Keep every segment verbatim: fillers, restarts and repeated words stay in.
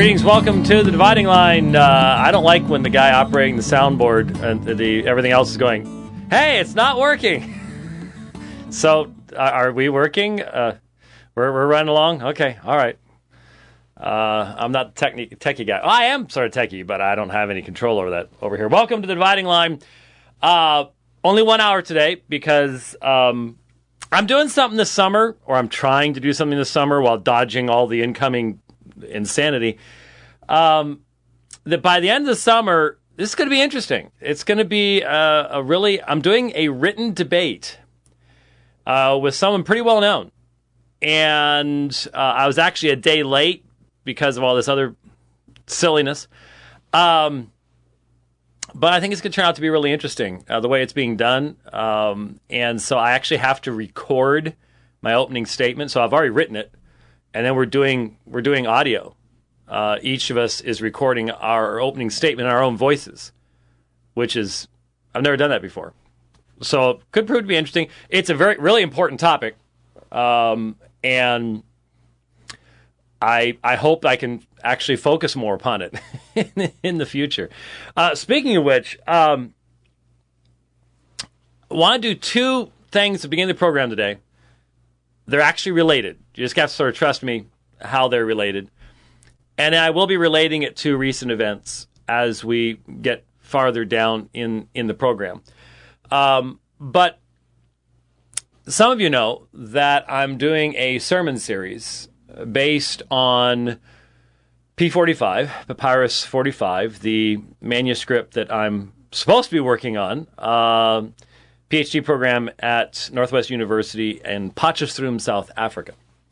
Greetings, welcome to the Dividing Line. Uh, I don't like when the guy operating the soundboard and the everything else is going, hey, it's not working. So, uh, are we working? Uh, we're, we're running along? Okay, all right. Uh, I'm not the techni- techie guy. Well, I am sort of techie, but I don't have any control over that over here. Welcome to the Dividing Line. Uh, only one hour today because um, I'm doing something this summer, or I'm trying to do something this summer while dodging all the incoming insanity. Um, that by the end of the summer, this is going to be interesting. It's going to be uh, a really, I'm doing a written debate uh, with someone pretty well known. And uh, I was actually a day late because of all this other silliness. Um, but I think it's going to turn out to be really interesting, uh, the way it's being done. Um, and so I actually have to record my opening statement. So I've already written it. And then we're doing we're doing audio. Uh, each of us is recording our opening statement in our own voices, which is, I've never done that before. So it could prove to be interesting. It's a very, really important topic. Um, and I I hope I can actually focus more upon it in, in the future. Uh, speaking of which, um, I want to do two things at the beginning of the program today. They're actually related. You just have to sort of trust me how they're related. And I will be relating it to recent events as we get farther down in, in the program. Um, but some of you know that I'm doing a sermon series based on P forty-five, Papyrus forty-five, the manuscript that I'm supposed to be working on. Uh, PhD program at Northwest University in Potchefstroom, South Africa.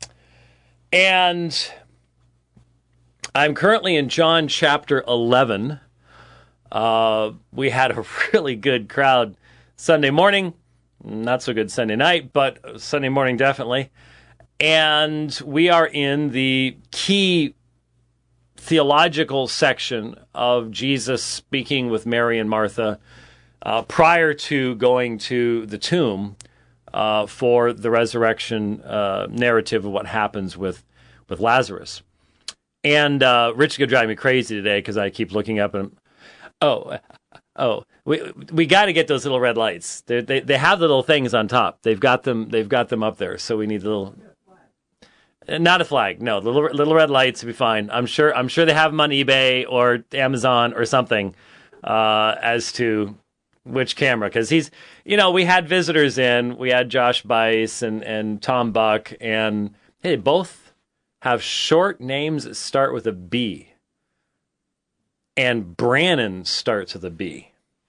And I'm currently in John chapter eleven. Uh, we had a really good crowd Sunday morning. Not so good Sunday night, but Sunday morning definitely. And we are in the key theological section of Jesus speaking with Mary and Martha Uh, prior to going to the tomb uh, for the resurrection uh, narrative of what happens with, with Lazarus. And uh, Rich is going to drive me crazy today because I keep looking up and, oh, oh, we we got to get those little red lights. They're, they they have the little things on top. They've got them. They've got them up there. So we need the little. Not a flag. No, little little red lights will be fine. I'm sure. I'm sure they have them on eBay or Amazon or something uh, as to which camera, because he's, you know, we had visitors in, we had Josh Bice and, and Tom Buck, and hey, both have short names that start with a B. And Brannon starts with a B.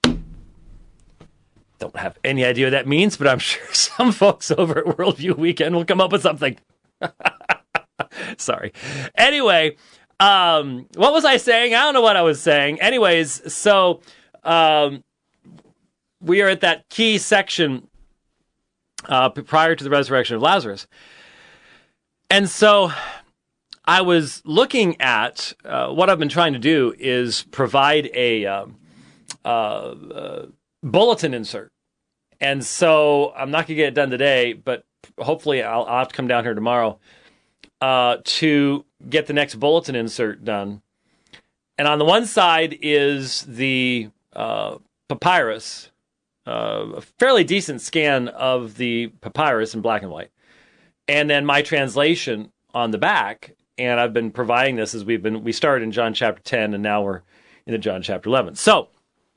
Don't have any idea what that means, but I'm sure some folks over at Worldview Weekend will come up with something. Sorry. Anyway, um, what was I saying? I don't know what I was saying. Anyways, so, um, we are at that key section uh, prior to the resurrection of Lazarus. And so I was looking at uh, what I've been trying to do is provide a uh, uh, uh, bulletin insert. And so I'm not going to get it done today, but hopefully I'll, I'll have to come down here tomorrow uh, to get the next bulletin insert done. And on the one side is the uh, papyrus, Uh, a fairly decent scan of the papyrus in black and white. And then my translation on the back. And I've been providing this as we've been, we started in John chapter ten and now we're into John chapter eleven. So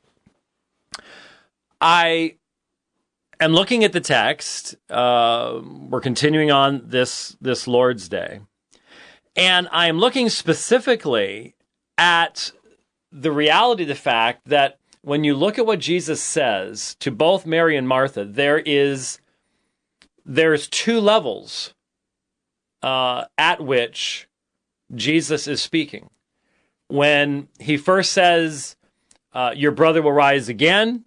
I am looking at the text. Uh, we're continuing on this, this Lord's Day. And I am looking specifically at the reality of the fact that when you look at what Jesus says to both Mary and Martha, there is there's two levels uh, at which Jesus is speaking. When he first says, uh, "Your brother will rise again,"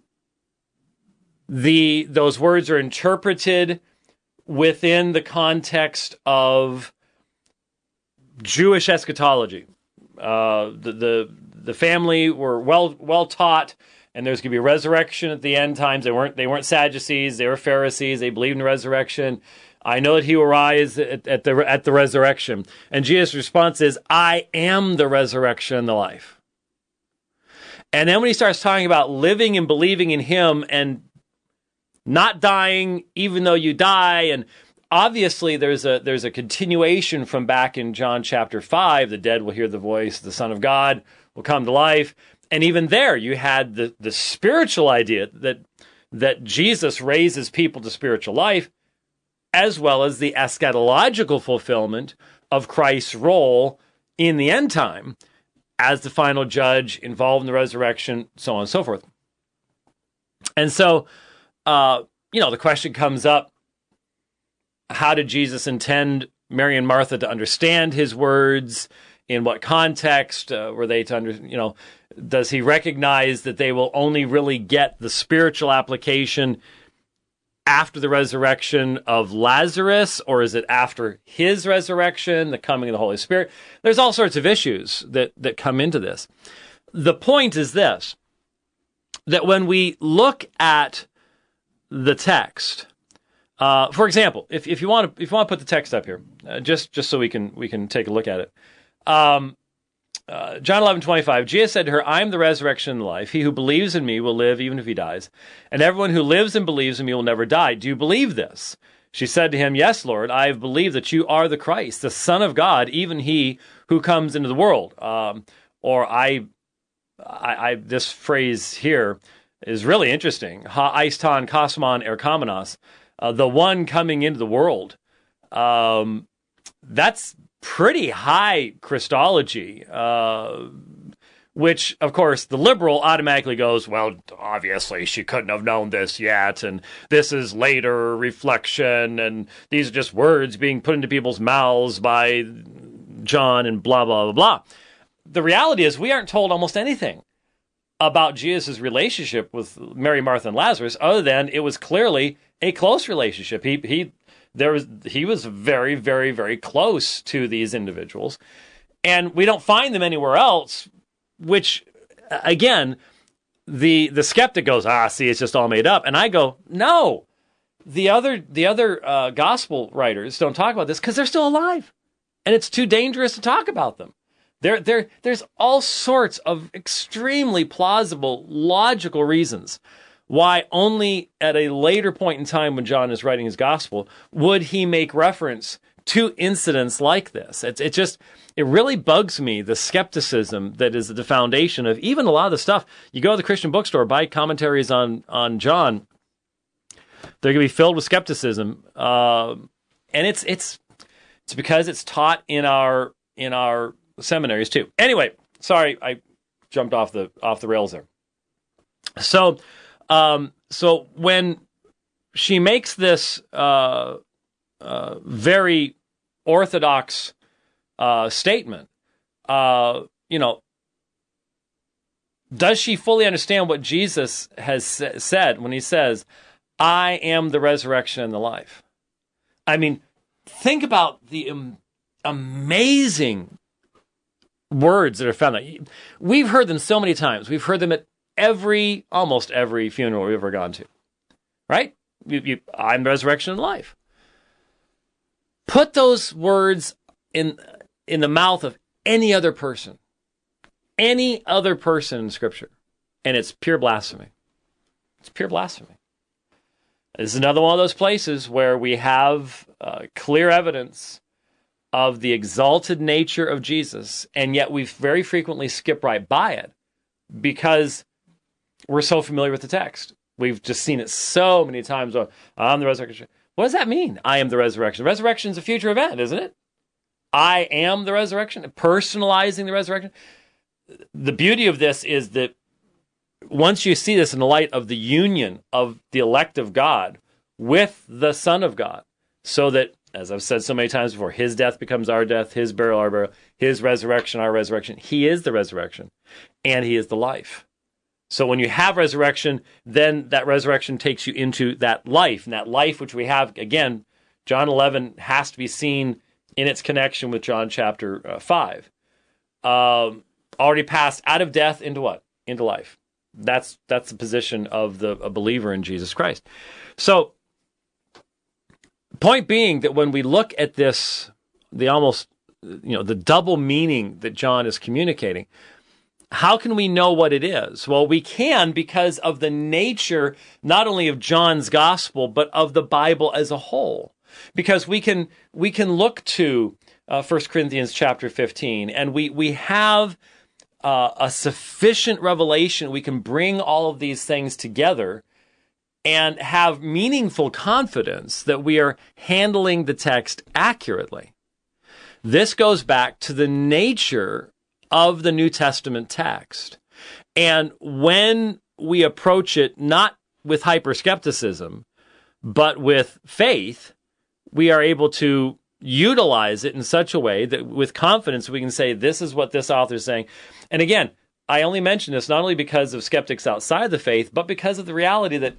the those words are interpreted within the context of Jewish eschatology. Uh, the the the family were well well taught, and there's going to be a resurrection at the end times. They weren't they weren't Sadducees, they were Pharisees. They believed in the resurrection. I know that he will rise at, at the at the resurrection. And Jesus' response is, I am the resurrection and the life. And then when he starts talking about living and believing in him and not dying even though you die, and obviously there's a there's a continuation from back in John chapter five, the dead will hear the voice, the Son of God will come to life. And even there you had the, the spiritual idea that that Jesus raises people to spiritual life, as well as the eschatological fulfillment of Christ's role in the end time as the final judge involved in the resurrection, so on and so forth. And so, uh, you know, the question comes up, how did Jesus intend Mary and Martha to understand his words? In what context uh, were they to under, you know, does he recognize that they will only really get the spiritual application after the resurrection of Lazarus, or is it after his resurrection, the coming of the Holy Spirit? There's all sorts of issues that, that come into this. The point is this, that when we look at the text, uh, for example, if, if you want to if you want to put the text up here, uh, just just so we can we can take a look at it. Um, uh, John eleven twenty-five, Jesus said to her, I am the resurrection and the life. He who believes in me will live even if he dies. And everyone who lives and believes in me will never die. Do you believe this? She said to him, yes, Lord, I have believed that you are the Christ, the Son of God, even he who comes into the world. Um, or I, I, I, this phrase here is really interesting. Ha eiston kosmon erkomenos, uh, the one coming into the world. Um, that's pretty high Christology, uh, which, of course, the liberal automatically goes, well, obviously she couldn't have known this yet, and this is later reflection, and these are just words being put into people's mouths by John, and blah, blah, blah, blah. The reality is we aren't told almost anything about Jesus' relationship with Mary, Martha, and Lazarus, other than it was clearly a close relationship. He, he, There was he was very, very, very close to these individuals, and we don't find them anywhere else. Which, again, the the skeptic goes, ah, see, it's just all made up, and I go, no, the other the other uh, gospel writers don't talk about this because they're still alive, and it's too dangerous to talk about them. There, there, there's all sorts of extremely plausible, logical reasons why only at a later point in time when John is writing his gospel would he make reference to incidents like this. It's it just, it really bugs me, the skepticism that is at the foundation of even a lot of the stuff. You go to the Christian bookstore, buy commentaries on, on John, they're going to be filled with skepticism. Uh, and it's it's it's because it's taught in our in our seminaries too. Anyway, sorry, I jumped off the off the rails there. So, um, so when she makes this uh, uh, very orthodox uh, statement, uh, you know, does she fully understand what Jesus has sa- said when he says, "I am the resurrection and the life"? I mean, think about the um, amazing words that are found there. We've heard them so many times. We've heard them at every, almost every funeral we've ever gone to, right? You, you, I'm the resurrection and life. Put those words in in the mouth of any other person, any other person in Scripture, and it's pure blasphemy. It's pure blasphemy. This is another one of those places where we have uh, clear evidence of the exalted nature of Jesus, and yet we very frequently skip right by it because we're so familiar with the text. We've just seen it so many times. Oh, I'm the resurrection. What does that mean? I am the resurrection. Resurrection is a future event, isn't it? I am the resurrection, personalizing the resurrection. The beauty of this is that once you see this in the light of the union of the elect of God with the Son of God, so that, as I've said so many times before, his death becomes our death, his burial our burial, his resurrection our resurrection. He is the resurrection, and he is the life. So when you have resurrection, then that resurrection takes you into that life. And that life which we have, again, John eleven has to be seen in its connection with John chapter uh, five. Um, already passed out of death into what? Into life. That's that's the position of the a believer in Jesus Christ. So point being that when we look at this, the almost, you know, the double meaning that John is communicating, how can we know what it is? Well, we can because of the nature, not only of John's gospel, but of the Bible as a whole. Because we can, we can look to uh, First Corinthians chapter fifteen, and we, we have uh, a sufficient revelation. We can bring all of these things together and have meaningful confidence that we are handling the text accurately. This goes back to the nature of the New Testament text. And when we approach it not with hyperskepticism, but with faith, we are able to utilize it in such a way that with confidence we can say, this is what this author is saying. And again, I only mention this not only because of skeptics outside the faith, but because of the reality that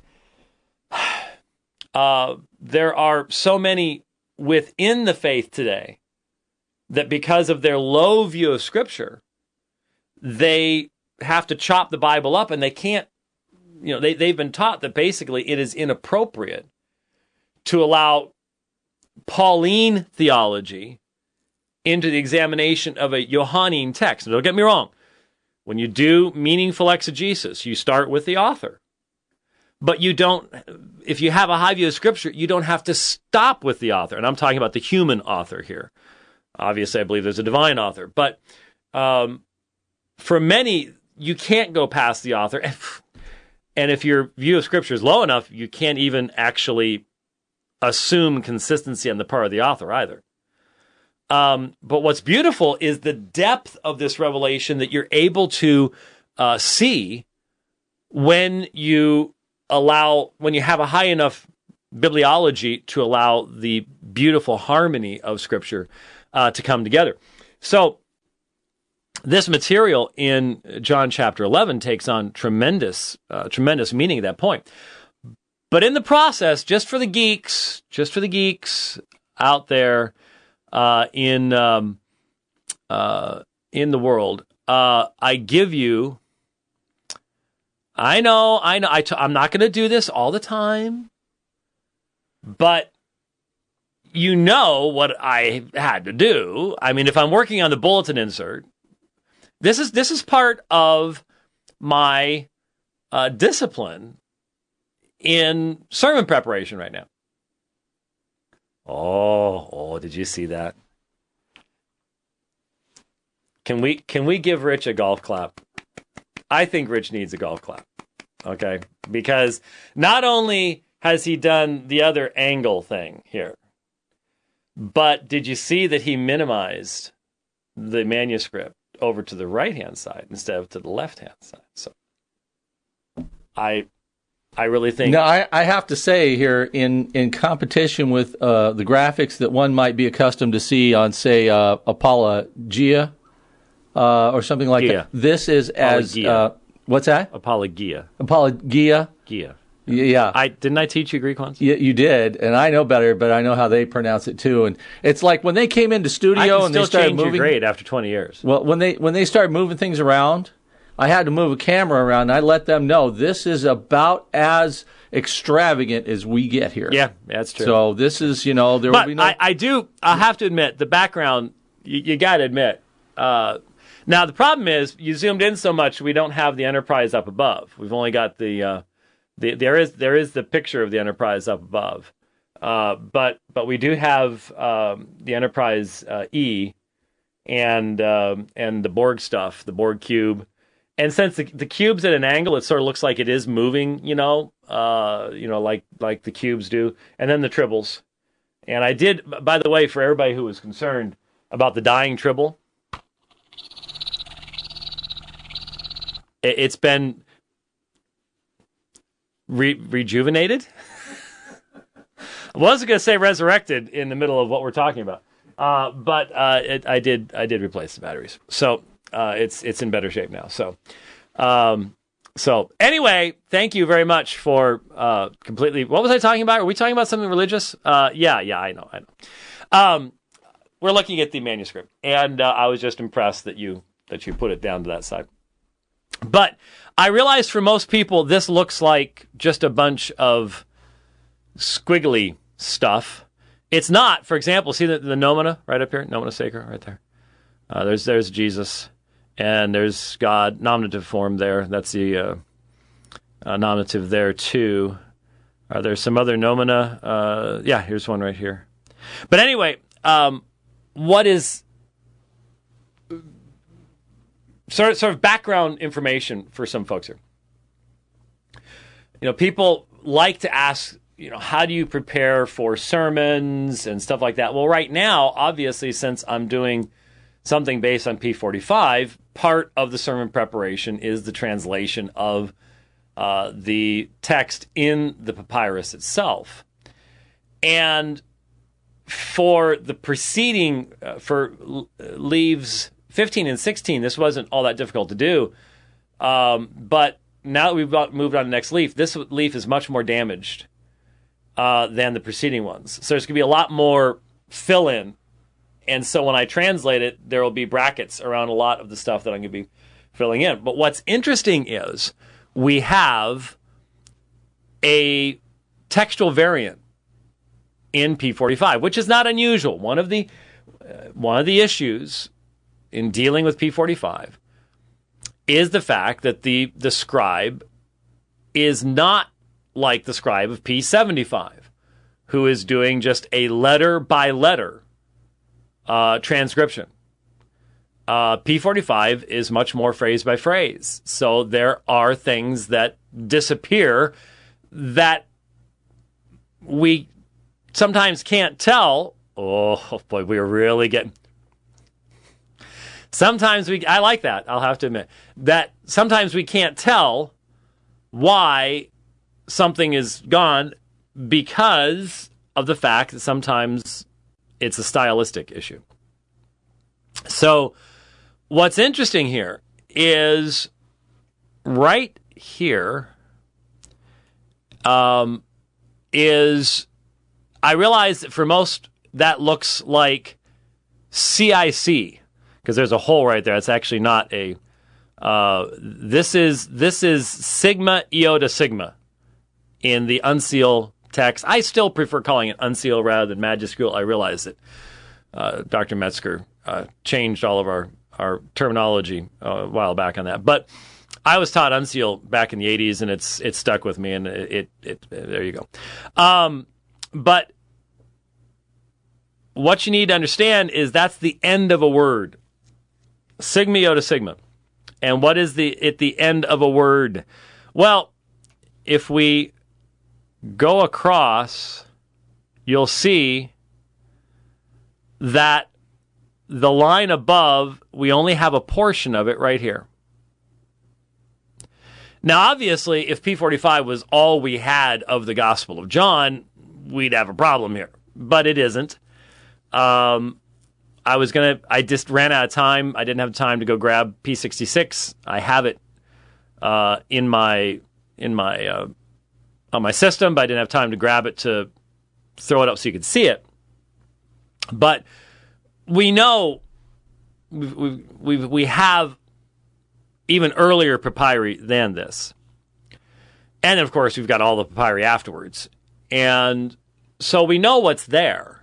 uh, there are so many within the faith today that because of their low view of Scripture, they have to chop the Bible up, and they can't, you know, they, they've been taught that basically it is inappropriate to allow Pauline theology into the examination of a Johannine text. Now, don't get me wrong. When you do meaningful exegesis, you start with the author. But you don't, if you have a high view of Scripture, you don't have to stop with the author. And I'm talking about the human author here. Obviously, I believe there's a divine author. But um, for many, you can't go past the author. And if your view of Scripture is low enough, you can't even actually assume consistency on the part of the author either. Um, but what's beautiful is the depth of this revelation that you're able to uh, see when you allow, when you have a high enough bibliology to allow the beautiful harmony of Scripture uh, to come together. So this material in John chapter eleven takes on tremendous, uh, tremendous meaning at that point. But in the process, just for the geeks, just for the geeks out there uh, in um, uh, in the world, uh, I give you. I know, I know. I t- I'm not going to do this all the time, but you know what I had to do. I mean, if I'm working on the bulletin insert, this is this is part of my uh, discipline in sermon preparation right now. Oh, oh, did you see that? Can we can we give Rich a golf clap? I think Rich needs a golf clap. Okay? Because not only has he done the other angle thing here, but did you see that he minimized the manuscript over to the right-hand side instead of to the left-hand side? So I I really think... No, I, I have to say here, in, in competition with uh, the graphics that one might be accustomed to see on, say, uh, Apologia uh, or something like Gia. that, this is as... Uh, what's that? Apologia. Apologia. Gia. Yeah. I didn't I teach you Greek once? You, you did, and I know better, but I know how they pronounce it too. And it's like when they came into studio I can and they still started change moving... your grade after twenty years. Well, when they when they started moving things around, I had to move a camera around, and I let them know this is about as extravagant as we get here. Yeah, that's true. So this is, you know, there but will be no... I, I do, I have to admit, the background, you, you got to admit. Uh, now, the problem is, you zoomed in so much, we don't have the Enterprise up above. We've only got the, uh, the there is there is the picture of the Enterprise up above. Uh, but but we do have um, the Enterprise uh, E and um, and the Borg stuff, the Borg cube. And since the, the cube's at an angle, it sort of looks like it is moving, you know, uh, you know, like like the cubes do. And then the tribbles. And I did, by the way, for everybody who was concerned about the dying tribble, it, it's been re- rejuvenated. I wasn't going to say resurrected in the middle of what we're talking about, uh, but uh, it, I did I did replace the batteries. So. Uh, it's it's in better shape now. So, um, so anyway, thank you very much for uh, completely. What was I talking about? Are we talking about something religious? Uh, yeah, yeah, I know, I know. Um, we're looking at the manuscript, and uh, I was just impressed that you that you put it down to that side. But I realize for most people, this looks like just a bunch of squiggly stuff, It's not, for example, see the, the nomina right up here? Nomina sacra right there. Uh, there's there's Jesus, and there's God, nominative form there. That's the uh, uh, nominative there too. Are there some other nomina? Uh, yeah, here's one right here. But anyway, um, what is sort of, sort of background information for some folks here? You know, people like to ask, you know, how do you prepare for sermons and stuff like that? Well, right now, obviously, since I'm doing something based on P forty-five, part of the sermon preparation is the translation of uh, the text in the papyrus itself. And for the preceding, uh, for leaves fifteen and sixteen, this wasn't all that difficult to do. Um, but now that we've got, moved on to the next leaf, this leaf is much more damaged uh, than the preceding ones. So there's going to be a lot more fill-in. And so when I translate it, there will be brackets around a lot of the stuff that I'm going to be filling in. But what's interesting is we have a textual variant in P forty-five, which is not unusual. One of the uh, one of the issues in dealing with P forty-five is the fact that the, the scribe is not like the scribe of P seventy-five, who is doing just a letter by letter uh, transcription. Uh, P forty-five is much more phrase by phrase. So there are things that disappear that we sometimes can't tell. Oh, boy, we're really getting... Sometimes we, I like that, I'll have to admit, that sometimes we can't tell why something is gone because of the fact that sometimes it's a stylistic issue. So what's interesting here is right here um, is, I realize that for most that looks like C I C, because there's a hole right there. It's actually not a. Uh, this is this is sigma iota sigma in the uncial text. I still prefer calling it uncial rather than majuscule. I realize that uh, Doctor Metzger uh, changed all of our our terminology uh, a while back on that, but I was taught uncial back in the eighties, and it's it stuck with me, and it it, it there you go. Um, but what you need to understand is that's the end of a word. Sigma iota sigma. And what is the at the end of a word? Well, if we go across, you'll see that the line above, we only have a portion of it right here. Now, obviously, if P forty-five was all we had of the Gospel of John, we'd have a problem here. But it isn't. Um... I was going to, I just ran out of time. I didn't have time to go grab P sixty-six. I have it uh, in my, in my, uh, on my system, but I didn't have time to grab it to throw it up so you could see it. But we know we we we have even earlier papyri than this. And of course, we've got all the papyri afterwards. And so we know what's there.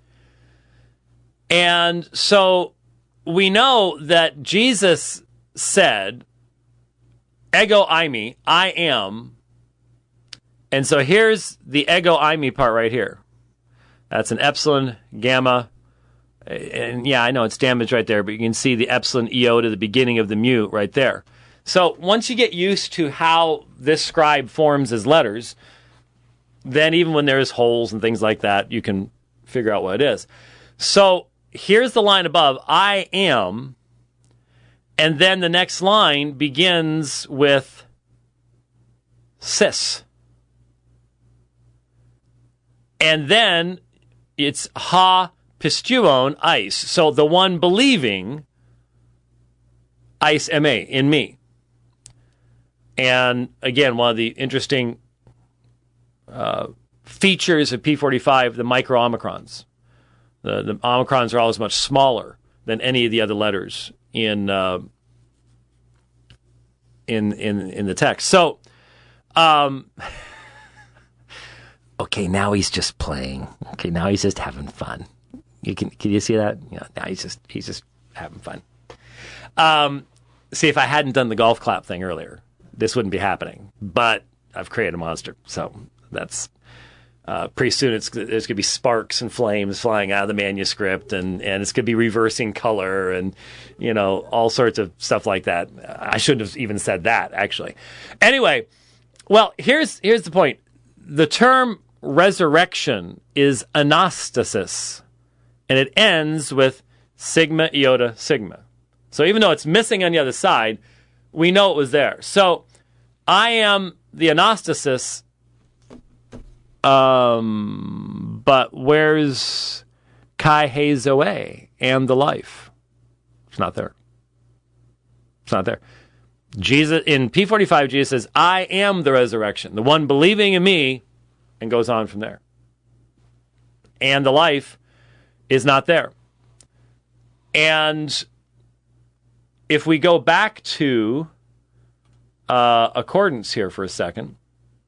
And so we know that Jesus said, ego eimi, I am. And so here's the ego eimi part right here. That's an epsilon, gamma. And yeah, I know it's damaged right there, but you can see the epsilon iota, the beginning of the mu right there. So once you get used to how this scribe forms his letters, then even when there's holes and things like that, you can figure out what it is. So here's the line above, I am, and then the next line begins with cis. And then it's ha pistuon eis. So the one believing eis me, in me. And again, one of the interesting uh, features of P forty-five, the micro-omicrons. The, the omicrons are always much smaller than any of the other letters in uh, in in in the text. So, um, okay, now he's just playing. Okay, now he's just having fun. You can can you see that? Yeah, now he's just he's just having fun. Um, see, if I hadn't done the golf clap thing earlier, this wouldn't be happening. But I've created a monster, so that's uh, pretty soon. It's there's going to be sparks and flames flying out of the manuscript, and and it's going to be reversing color, and you know all sorts of stuff like that. I shouldn't have even said that actually. Anyway, well here's here's the point. The term resurrection is anastasis, and it ends with sigma iota sigma. So even though it's missing on the other side, we know it was there. So I am the anastasis, um, but where's kai he zoe and the life? It's not there. It's not there. Jesus in P forty-five, Jesus says, I am the resurrection, the one believing in me, and goes on from there. And the life is not there. And if we go back to uh, accordance here for a second,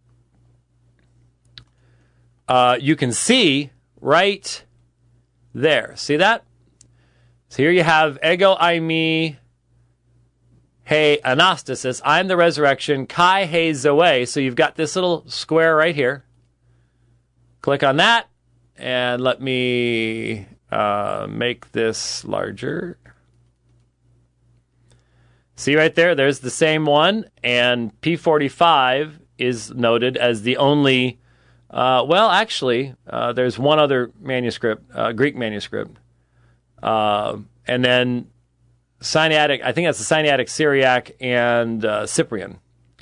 uh, you can see right there. See that? So here you have ego eimi he anastasis. I'm the resurrection. Kai he zoe. So you've got this little square right here. Click on that, and let me uh, make this larger. See right there, there's the same one, and P forty-five is noted as the only, uh, well, actually, uh, there's one other manuscript, uh, Greek manuscript, uh, and then Sinaitic, I think that's the Sinaitic, Syriac, and uh, Cyprian.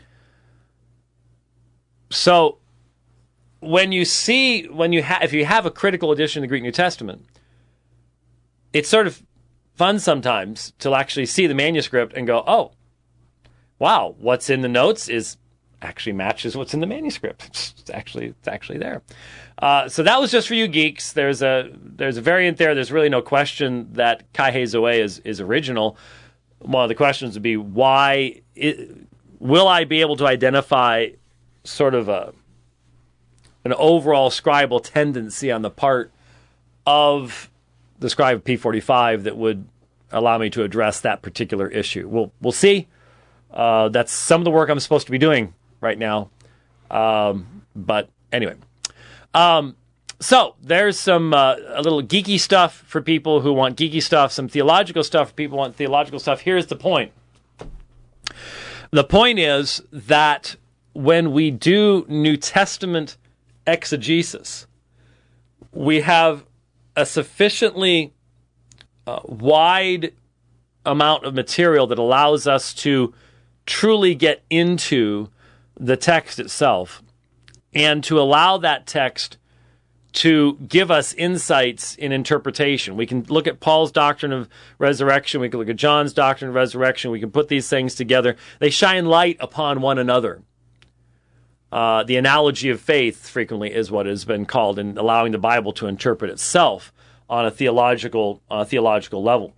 So, when you see, when you ha- if you have a critical edition of the Greek New Testament, it's sort of fun sometimes to actually see the manuscript and go, oh, wow, what's in the notes is actually matches what's in the manuscript. It's actually it's actually there. Uh, so that was just for you geeks. There's a there's a variant there. There's really no question that kai he zoe is is original. One of the questions would be, why it, will I be able to identify sort of a an overall scribal tendency on the part of the scribe of P forty-five that would allow me to address that particular issue? We'll we'll see. Uh, that's some of the work I'm supposed to be doing right now. Um, but anyway, um, so there's some uh, a little geeky stuff for people who want geeky stuff, some theological stuff for people who want theological stuff. Here's the point. The point is that when we do New Testament exegesis, we have a sufficiently uh, wide amount of material that allows us to truly get into the text itself and to allow that text to give us insights in interpretation. We can look at Paul's doctrine of resurrection. We can look at John's doctrine of resurrection. We can put these things together. They shine light upon one another. Uh, the analogy of faith frequently is what has been called, in allowing the Bible to interpret itself on a theological, on a theological level.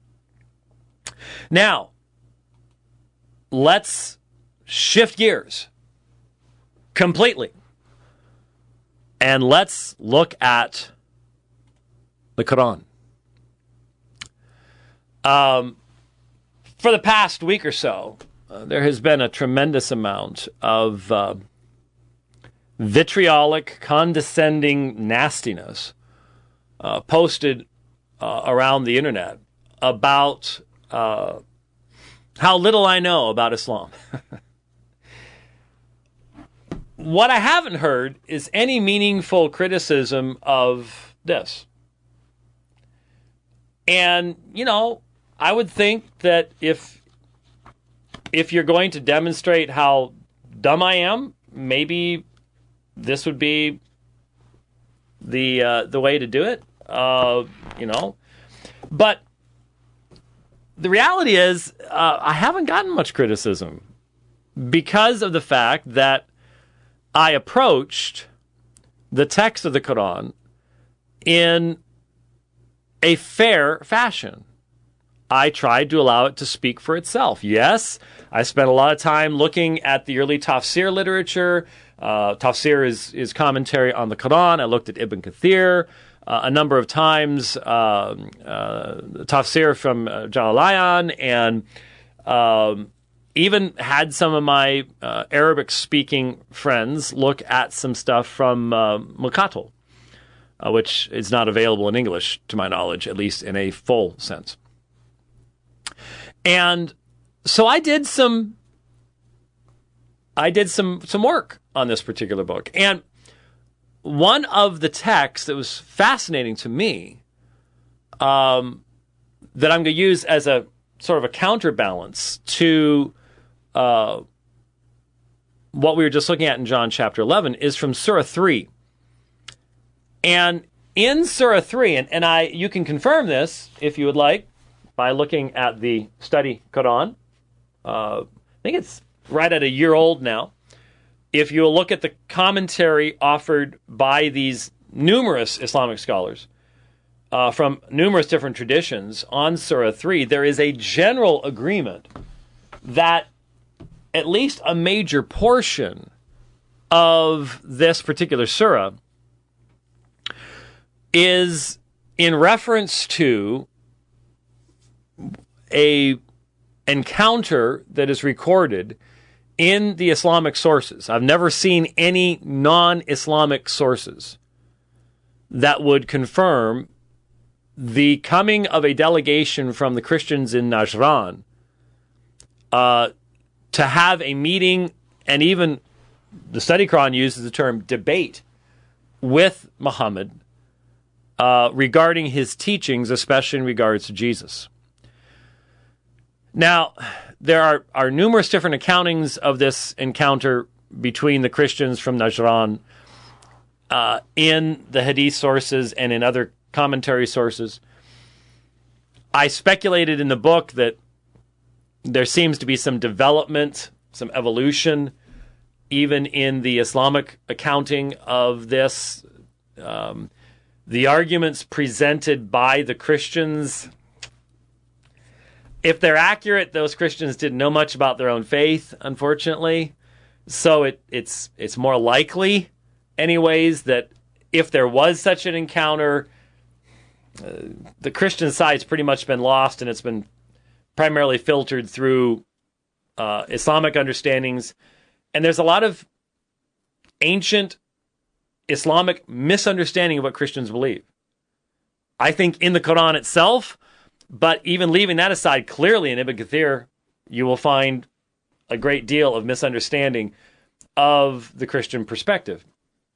Now, let's shift gears completely, and let's look at the Quran. Um, for the past week or so, uh, there has been a tremendous amount of uh, vitriolic, condescending nastiness uh, posted uh, around the internet about uh, how little I know about Islam. What I haven't heard is any meaningful criticism of this. And, you know, I would think that if if you're going to demonstrate how dumb I am, maybe this would be the uh, the way to do it, uh, you know. But the reality is, uh, I haven't gotten much criticism because of the fact that I approached the text of the Quran in a fair fashion. I tried to allow it to speak for itself. Yes, I spent a lot of time looking at the early tafsir literature. uh, Tafsir is, is commentary on the Quran. I looked at Ibn Kathir uh, a number of times, uh, uh, Tafsir from uh, Jalalayan, and um, even had some of my uh, Arabic-speaking friends look at some stuff from uh, Muqatil, uh, which is not available in English, to my knowledge, at least in a full sense. And so I did some, I did some some work on this particular book, and one of the texts that was fascinating to me, um, that I'm going to use as a sort of a counterbalance to uh, what we were just looking at in John chapter eleven, is from Surah three. And in Surah three, and, and I you can confirm this if you would like by looking at the study Quran. Uh, I think it's right at a year old now. If you look at the commentary offered by these numerous Islamic scholars uh, from numerous different traditions on Surah three, there is a general agreement that at least a major portion of this particular surah is in reference to a encounter that is recorded in the Islamic sources. I've never seen any non-Islamic sources that would confirm the coming of a delegation from the Christians in Najran uh, to have a meeting, and even the study Quran uses the term debate with Muhammad uh, regarding his teachings, especially in regards to Jesus. Now, there are, are numerous different accountings of this encounter between the Christians from Najran uh, in the Hadith sources and in other commentary sources. I speculated in the book that there seems to be some development, some evolution, even in the Islamic accounting of this. Um, the arguments presented by the Christians, if they're accurate, those Christians didn't know much about their own faith, unfortunately. So it, it's it's more likely, anyways, that if there was such an encounter, uh, the Christian side's pretty much been lost, and it's been primarily filtered through uh, Islamic understandings. And there's a lot of ancient Islamic misunderstanding of what Christians believe. I think in the Quran itself, but even leaving that aside, clearly in Ibn Kathir, you will find a great deal of misunderstanding of the Christian perspective.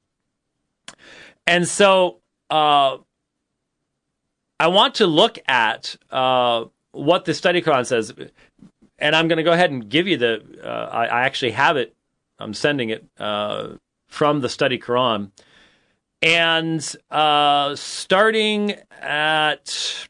And so uh, I want to look at uh, what the study Quran says, and I'm going to go ahead and give you the, uh, I, I actually have it, I'm sending it uh, from the study Quran. And uh, starting at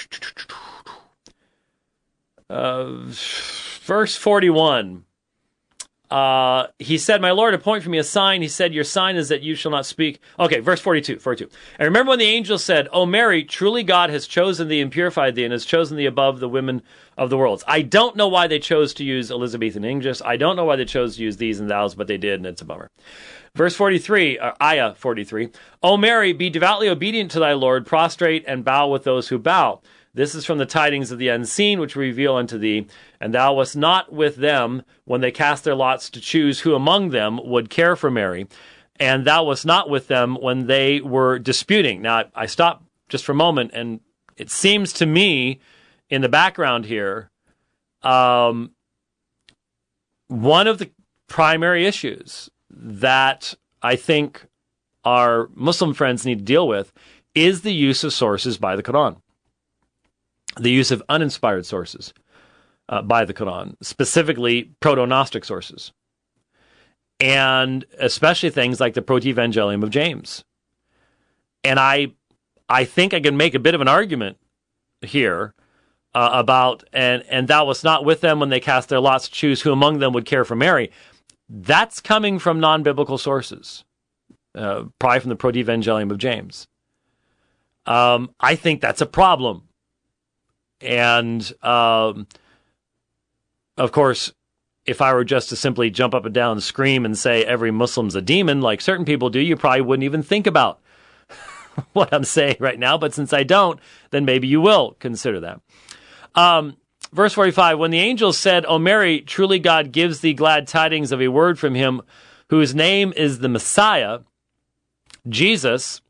uh, verse forty-one, uh, he said, "My Lord, appoint for me a sign." He said, "Your sign is that you shall not speak." Okay, verse forty-two. forty-two. And remember when the angel said, "O Mary, truly God has chosen thee and purified thee and has chosen thee above the women of the worlds." I don't know why they chose to use Elizabethan English. I don't know why they chose to use these and thous, but they did, and it's a bummer. Verse forty-three, uh, Ayah forty-three, "O Mary, be devoutly obedient to thy Lord, prostrate and bow with those who bow. This is from the tidings of the unseen, which we reveal unto thee. And thou wast not with them when they cast their lots to choose who among them would care for Mary. And thou wast not with them when they were disputing." Now, I stop just for a moment, and it seems to me, in the background here, um, one of the primary issues that I think our Muslim friends need to deal with is the use of sources by the Quran. The use of uninspired sources uh, by the Quran, specifically proto-Gnostic sources. And especially things like the Proto-Evangelium of James. And I I think I can make a bit of an argument here uh, about, and, and thou wast not with them when they cast their lots to choose who among them would care for Mary. That's coming from non-biblical sources, uh, probably from the Proto-Evangelium of James. Um, I think that's a problem. And, um, of course, if I were just to simply jump up and down and scream and say every Muslim's a demon, like certain people do, you probably wouldn't even think about what I'm saying right now. But since I don't, then maybe you will consider that. Um, verse forty-five, when the angel said, O Mary, truly God gives thee glad tidings of a word from him, whose name is the Messiah, Jesus,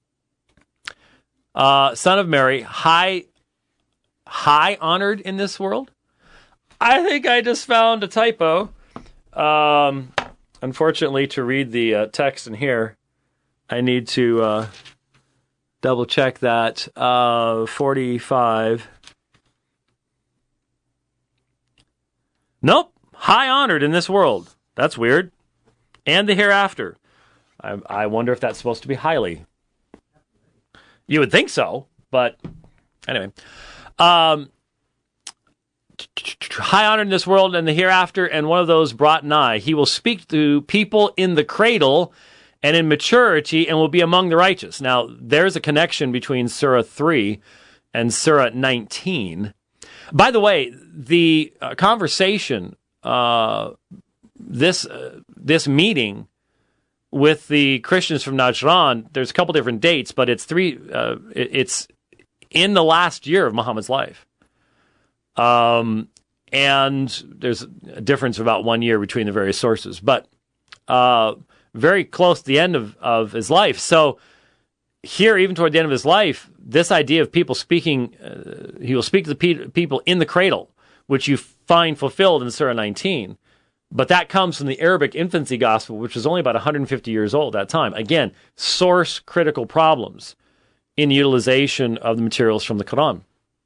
uh, son of Mary, high, high honored in this world. I think I just found a typo. Um, unfortunately, to read the uh, text in here, I need to uh, double check that. Uh, forty-five. Nope. High honored in this world. That's weird. And the hereafter. I, I wonder if that's supposed to be highly. You would think so, but anyway. Um, high honored in this world and the hereafter, and one of those brought nigh. He will speak to people in the cradle and in maturity, and will be among the righteous. Now, there's a connection between Surah three and Surah nineteen. By the way, the uh, conversation, uh, this uh, this meeting with the Christians from Najran, there's a couple different dates, but it's three. Uh, it, it's in the last year of Muhammad's life. Um, and there's a difference of about one year between the various sources, but uh, very close to the end of, of his life. So here, even toward the end of his life, this idea of people speaking, uh, he will speak to the pe- people in the cradle, which you find fulfilled in Surah nineteen. But that comes from the Arabic infancy gospel, which was only about one hundred fifty years old at that time. Again, source critical problems in utilization of the materials from the Quran.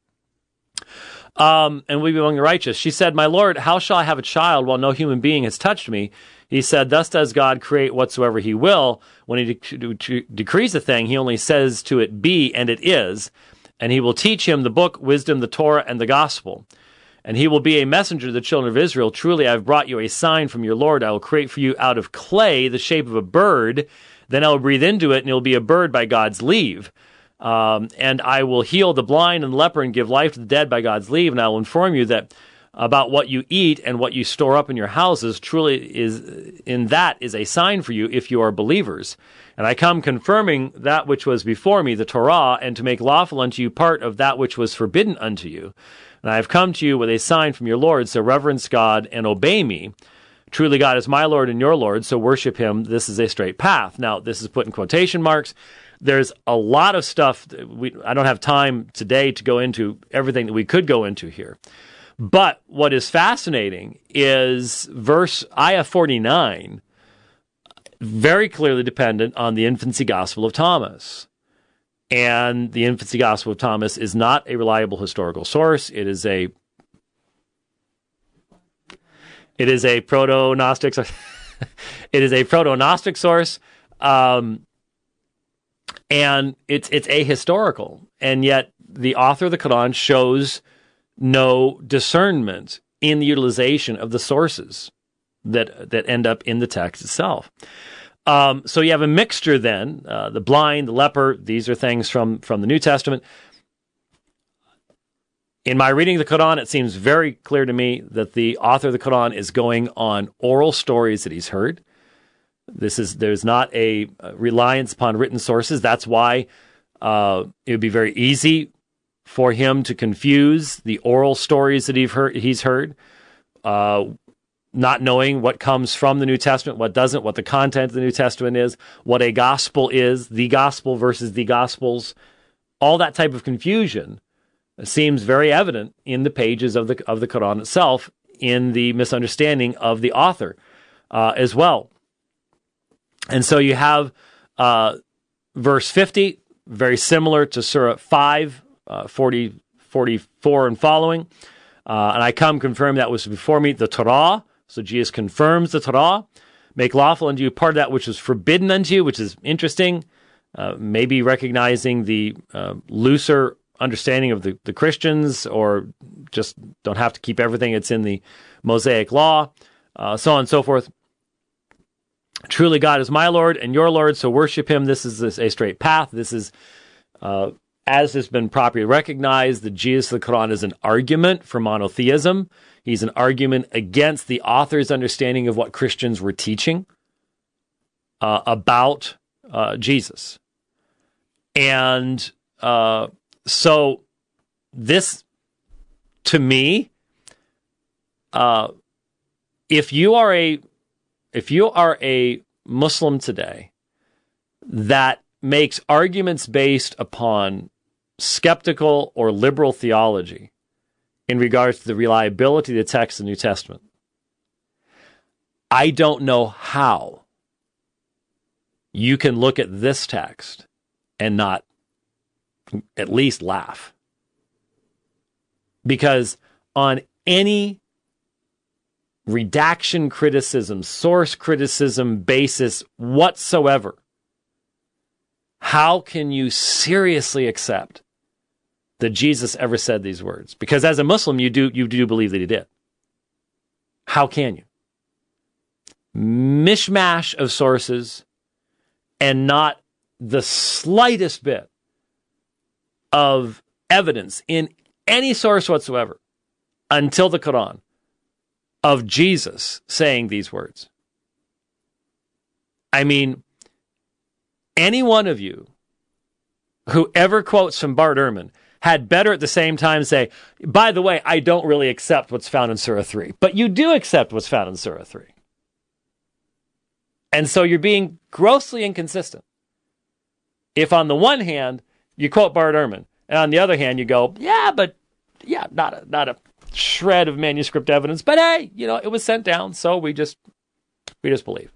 Um, and we be among the righteous. She said, my Lord, how shall I have a child while no human being has touched me? He said, thus does God create whatsoever he will. When he de- de- decrees a thing, he only says to it, be, and it is. And he will teach him the book, wisdom, the Torah, and the gospel. And he will be a messenger to the children of Israel. Truly, I have brought you a sign from your Lord. I will create for you out of clay the shape of a bird. Then I will breathe into it, and it will be a bird by God's leave. Um, and I will heal the blind and the leper and give life to the dead by God's leave. And I will inform you that about what you eat and what you store up in your houses truly is in that is a sign for you if you are believers. And I come confirming that which was before me, the Torah, and to make lawful unto you part of that which was forbidden unto you. And I have come to you with a sign from your Lord, so reverence God and obey me. Truly God is my Lord and your Lord, so worship him. This is a straight path. Now, this is put in quotation marks. There's a lot of stuff. That we, I don't have time today to go into everything that we could go into here. But what is fascinating is verse Ayah forty-nine, very clearly dependent on the infancy gospel of Thomas. And the infancy gospel of Thomas is not a reliable historical source. It is a it is a proto-Gnostic it is a proto-Gnostic source. Um, And it's it's ahistorical, and yet the author of the Quran shows no discernment in the utilization of the sources that that end up in the text itself. Um, so you have a mixture then, uh, the blind, the leper, these are things from, from the New Testament. In my reading of the Quran, it seems very clear to me that the author of the Quran is going on oral stories that he's heard. This is there's not a reliance upon written sources. That's why uh, it would be very easy for him to confuse the oral stories that he's heard, he's heard uh, not knowing what comes from the New Testament, what doesn't, what the content of the New Testament is, what a gospel is, the gospel versus the gospels. All that type of confusion seems very evident in the pages of the of the Quran itself, in the misunderstanding of the author uh, as well. And so you have uh, verse fifty, very similar to Surah five, uh, forty, forty-four and following. Uh, and I come confirm that was before me, the Torah. So Jesus confirms the Torah. Make lawful unto you part of that which was forbidden unto you, which is interesting. Uh, maybe recognizing the uh, looser understanding of the, the Christians, or just don't have to keep everything that's in the Mosaic law, uh, so on and so forth. Truly God is my Lord and your Lord, so worship him. This is a straight path. This is, uh, as has been properly recognized, the Jesus of the Quran is an argument for monotheism. He's an argument against the author's understanding of what Christians were teaching uh, about uh, Jesus. And uh, so this, to me, uh, if you are a if you are a Muslim today that makes arguments based upon skeptical or liberal theology in regards to the reliability of the text of the New Testament, I don't know how you can look at this text and not at least laugh. Because on any redaction criticism, source criticism basis whatsoever, how can you seriously accept that Jesus ever said these words? Because as a Muslim, you do you do believe that he did. How can you? Mishmash of sources and not the slightest bit of evidence in any source whatsoever until the Quran of Jesus saying these words. I mean, any one of you who ever quotes from Bart Ehrman had better at the same time say, by the way, I don't really accept what's found in Surah three, but you do accept what's found in Surah three. And so you're being grossly inconsistent. If on the one hand, you quote Bart Ehrman, and on the other hand, you go, yeah, but yeah, not a, not a shred of manuscript evidence, but hey, you know, it was sent down, so we just, we just believe.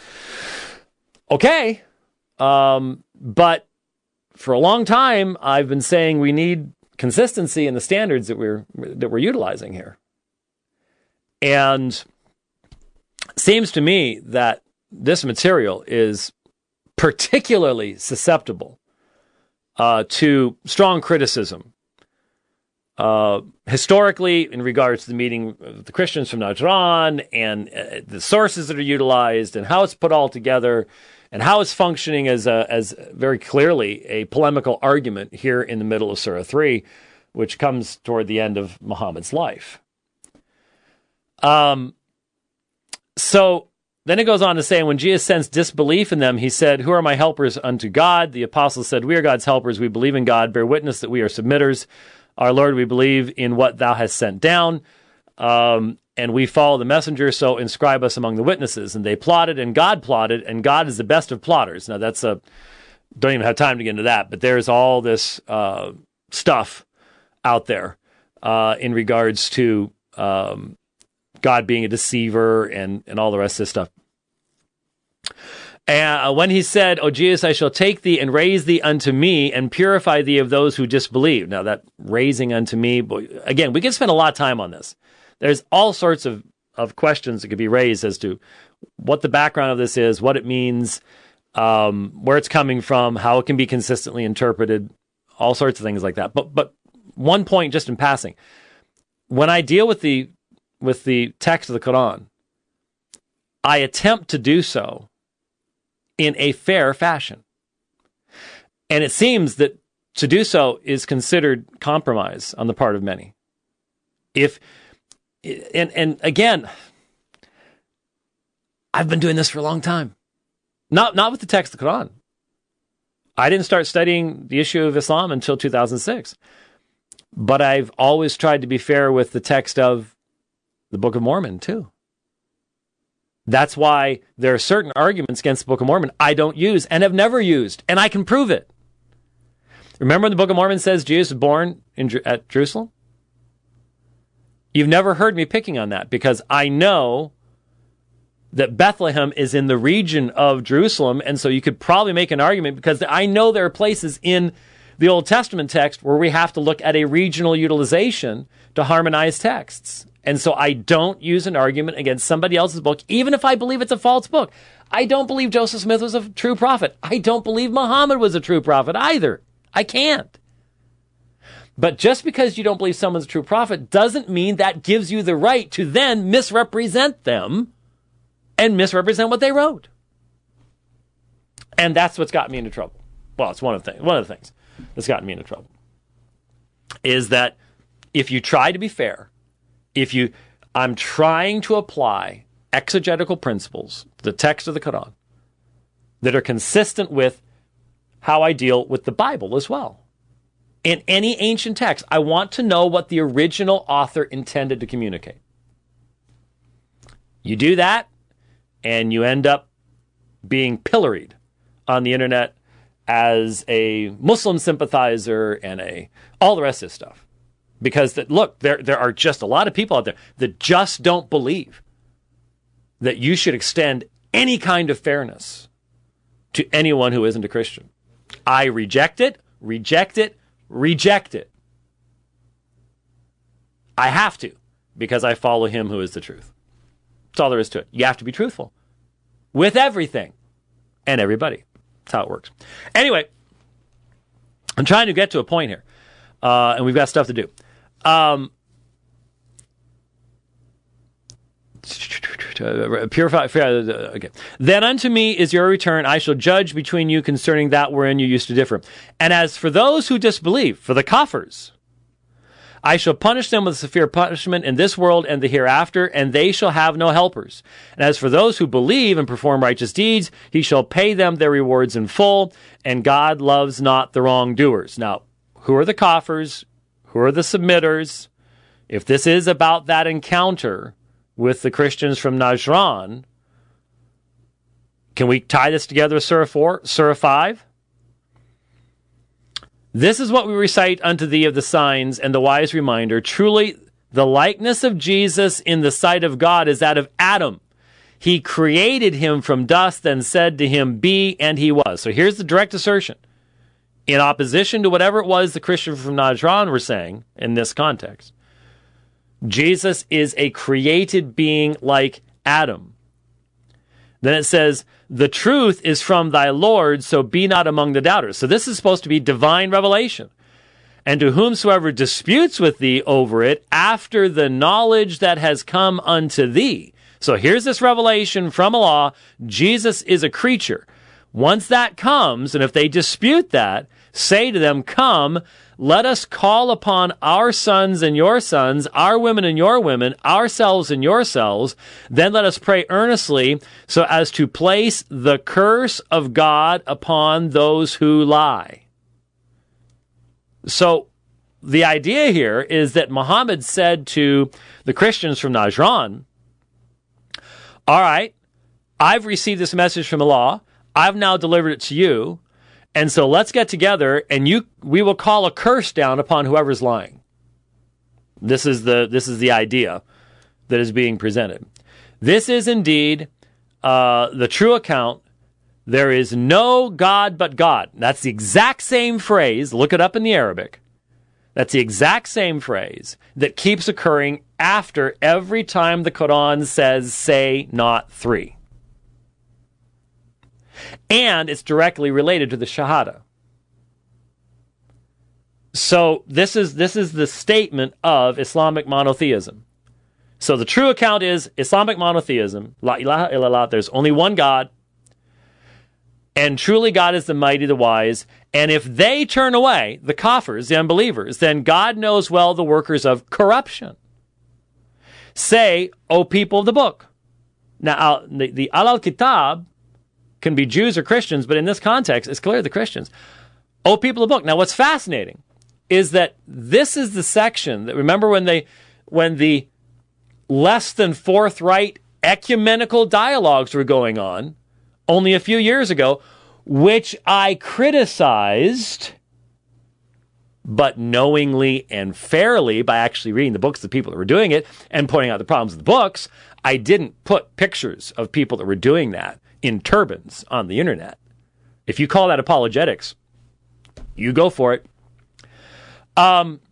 Okay. Um, but for a long time, I've been saying we need consistency in the standards that we're that we're utilizing here. And it seems to me that this material is particularly susceptible uh, to strong criticism. Uh, historically, in regards to the meeting of the Christians from Najran and uh, the sources that are utilized and how it's put all together, and how it's functioning as a, as very clearly a polemical argument here in the middle of Surah three, which comes toward the end of Muhammad's life. Um, so then it goes on to say, when Jesus sensed disbelief in them, he said, who are my helpers unto God? The apostles said, we are God's helpers. We believe in God. Bear witness that we are submitters. Our Lord, we believe in what thou hast sent down. Um, and we follow the messenger, so inscribe us among the witnesses. And they plotted, and God plotted, and God is the best of plotters. Now, that's a, don't even have time to get into that, but there's all this uh, stuff out there uh, in regards to um, God being a deceiver and, and all the rest of this stuff. And uh, when he said, O Jesus, I shall take thee and raise thee unto me and purify thee of those who disbelieve. Now, that raising unto me, boy, again, we can spend a lot of time on this. There's all sorts of, of questions that could be raised as to what the background of this is, what it means, um, where it's coming from, how it can be consistently interpreted, all sorts of things like that. But but one point just in passing, when I deal with the with the text of the Quran, I attempt to do so in a fair fashion. And it seems that to do so is considered compromise on the part of many. If And and again, I've been doing this for a long time. Not not with the text of the Quran. I didn't start studying the issue of Islam until two thousand six. But I've always tried to be fair with the text of the Book of Mormon, too. That's why there are certain arguments against the Book of Mormon I don't use and have never used, and I can prove it. Remember when the Book of Mormon says Jesus was born in, at Jerusalem? You've never heard me picking on that because I know that Bethlehem is in the region of Jerusalem, and so you could probably make an argument because I know there are places in the Old Testament text where we have to look at a regional utilization to harmonize texts. And so I don't use an argument against somebody else's book, even if I believe it's a false book. I don't believe Joseph Smith was a true prophet. I don't believe Muhammad was a true prophet either. I can't. But just because you don't believe someone's a true prophet doesn't mean that gives you the right to then misrepresent them and misrepresent what they wrote. And that's what's gotten me into trouble. Well, it's one of the things, one of the things that's gotten me into trouble. Is that if you try to be fair, if you, I'm trying to apply exegetical principles to the text of the Quran that are consistent with how I deal with the Bible as well. In any ancient text, I want to know what the original author intended to communicate. You do that, and you end up being pilloried on the internet as a Muslim sympathizer and a all the rest of this stuff. Because, that, look, there, there are just a lot of people out there that just don't believe that you should extend any kind of fairness to anyone who isn't a Christian. I reject it, reject it, reject it. I have to, because I follow him who is the truth. That's all there is to it. You have to be truthful with everything and everybody. That's how it works. Anyway, I'm trying to get to a point here, uh, and we've got stuff to do. Um, purify, okay. Then unto me is your return. I shall judge between you concerning that wherein you used to differ. And as for those who disbelieve, for the kafirs, I shall punish them with severe punishment in this world and the hereafter, and they shall have no helpers. And as for those who believe and perform righteous deeds, he shall pay them their rewards in full, and God loves not the wrongdoers. Now, who are the kafirs? Who are the submitters? If this is about that encounter with the Christians from Najran, can we tie this together with Surah four, Surah five? This is what we recite unto thee of the signs and the wise reminder. Truly, the likeness of Jesus in the sight of God is that of Adam. He created him from dust and said to him, be, and he was. So here's the direct assertion. In opposition to whatever it was the Christians from Najran were saying in this context, Jesus is a created being like Adam. Then it says, the truth is from thy Lord, so be not among the doubters. So this is supposed to be divine revelation. And to whomsoever disputes with thee over it, after the knowledge that has come unto thee. So here's this revelation from Allah. Jesus is a creature. Once that comes, and if they dispute that, say to them, come, let us call upon our sons and your sons, our women and your women, ourselves and yourselves. Then let us pray earnestly so as to place the curse of God upon those who lie. So the idea here is that Muhammad said to the Christians from Najran, all right, I've received this message from Allah. I've now delivered it to you. And so let's get together and you we will call a curse down upon whoever's lying. This is the this is the idea that is being presented. This is indeed uh, the true account. There is no God but God. That's the exact same phrase. Look it up in the Arabic. That's the exact same phrase that keeps occurring after every time the Quran says, say not three. And it's directly related to the Shahada. So this is this is the statement of Islamic monotheism. So the true account is Islamic monotheism. La ilaha illallah. There's only one God. And truly God is the mighty, the wise. And if they turn away, the kafirs, the unbelievers, then God knows well the workers of corruption. Say, O people of the book. Now, the, the Al-Kitab can be Jews or Christians, but in this context, it's clearly the Christians. O people of the book. Now, what's fascinating is that this is the section that, remember when they, when the less than forthright ecumenical dialogues were going on only a few years ago, which I criticized, but knowingly and fairly by actually reading the books of the people that were doing it and pointing out the problems of the books. I didn't put pictures of people that were doing that in turbans on the internet. If you call that apologetics, you go for it. Um,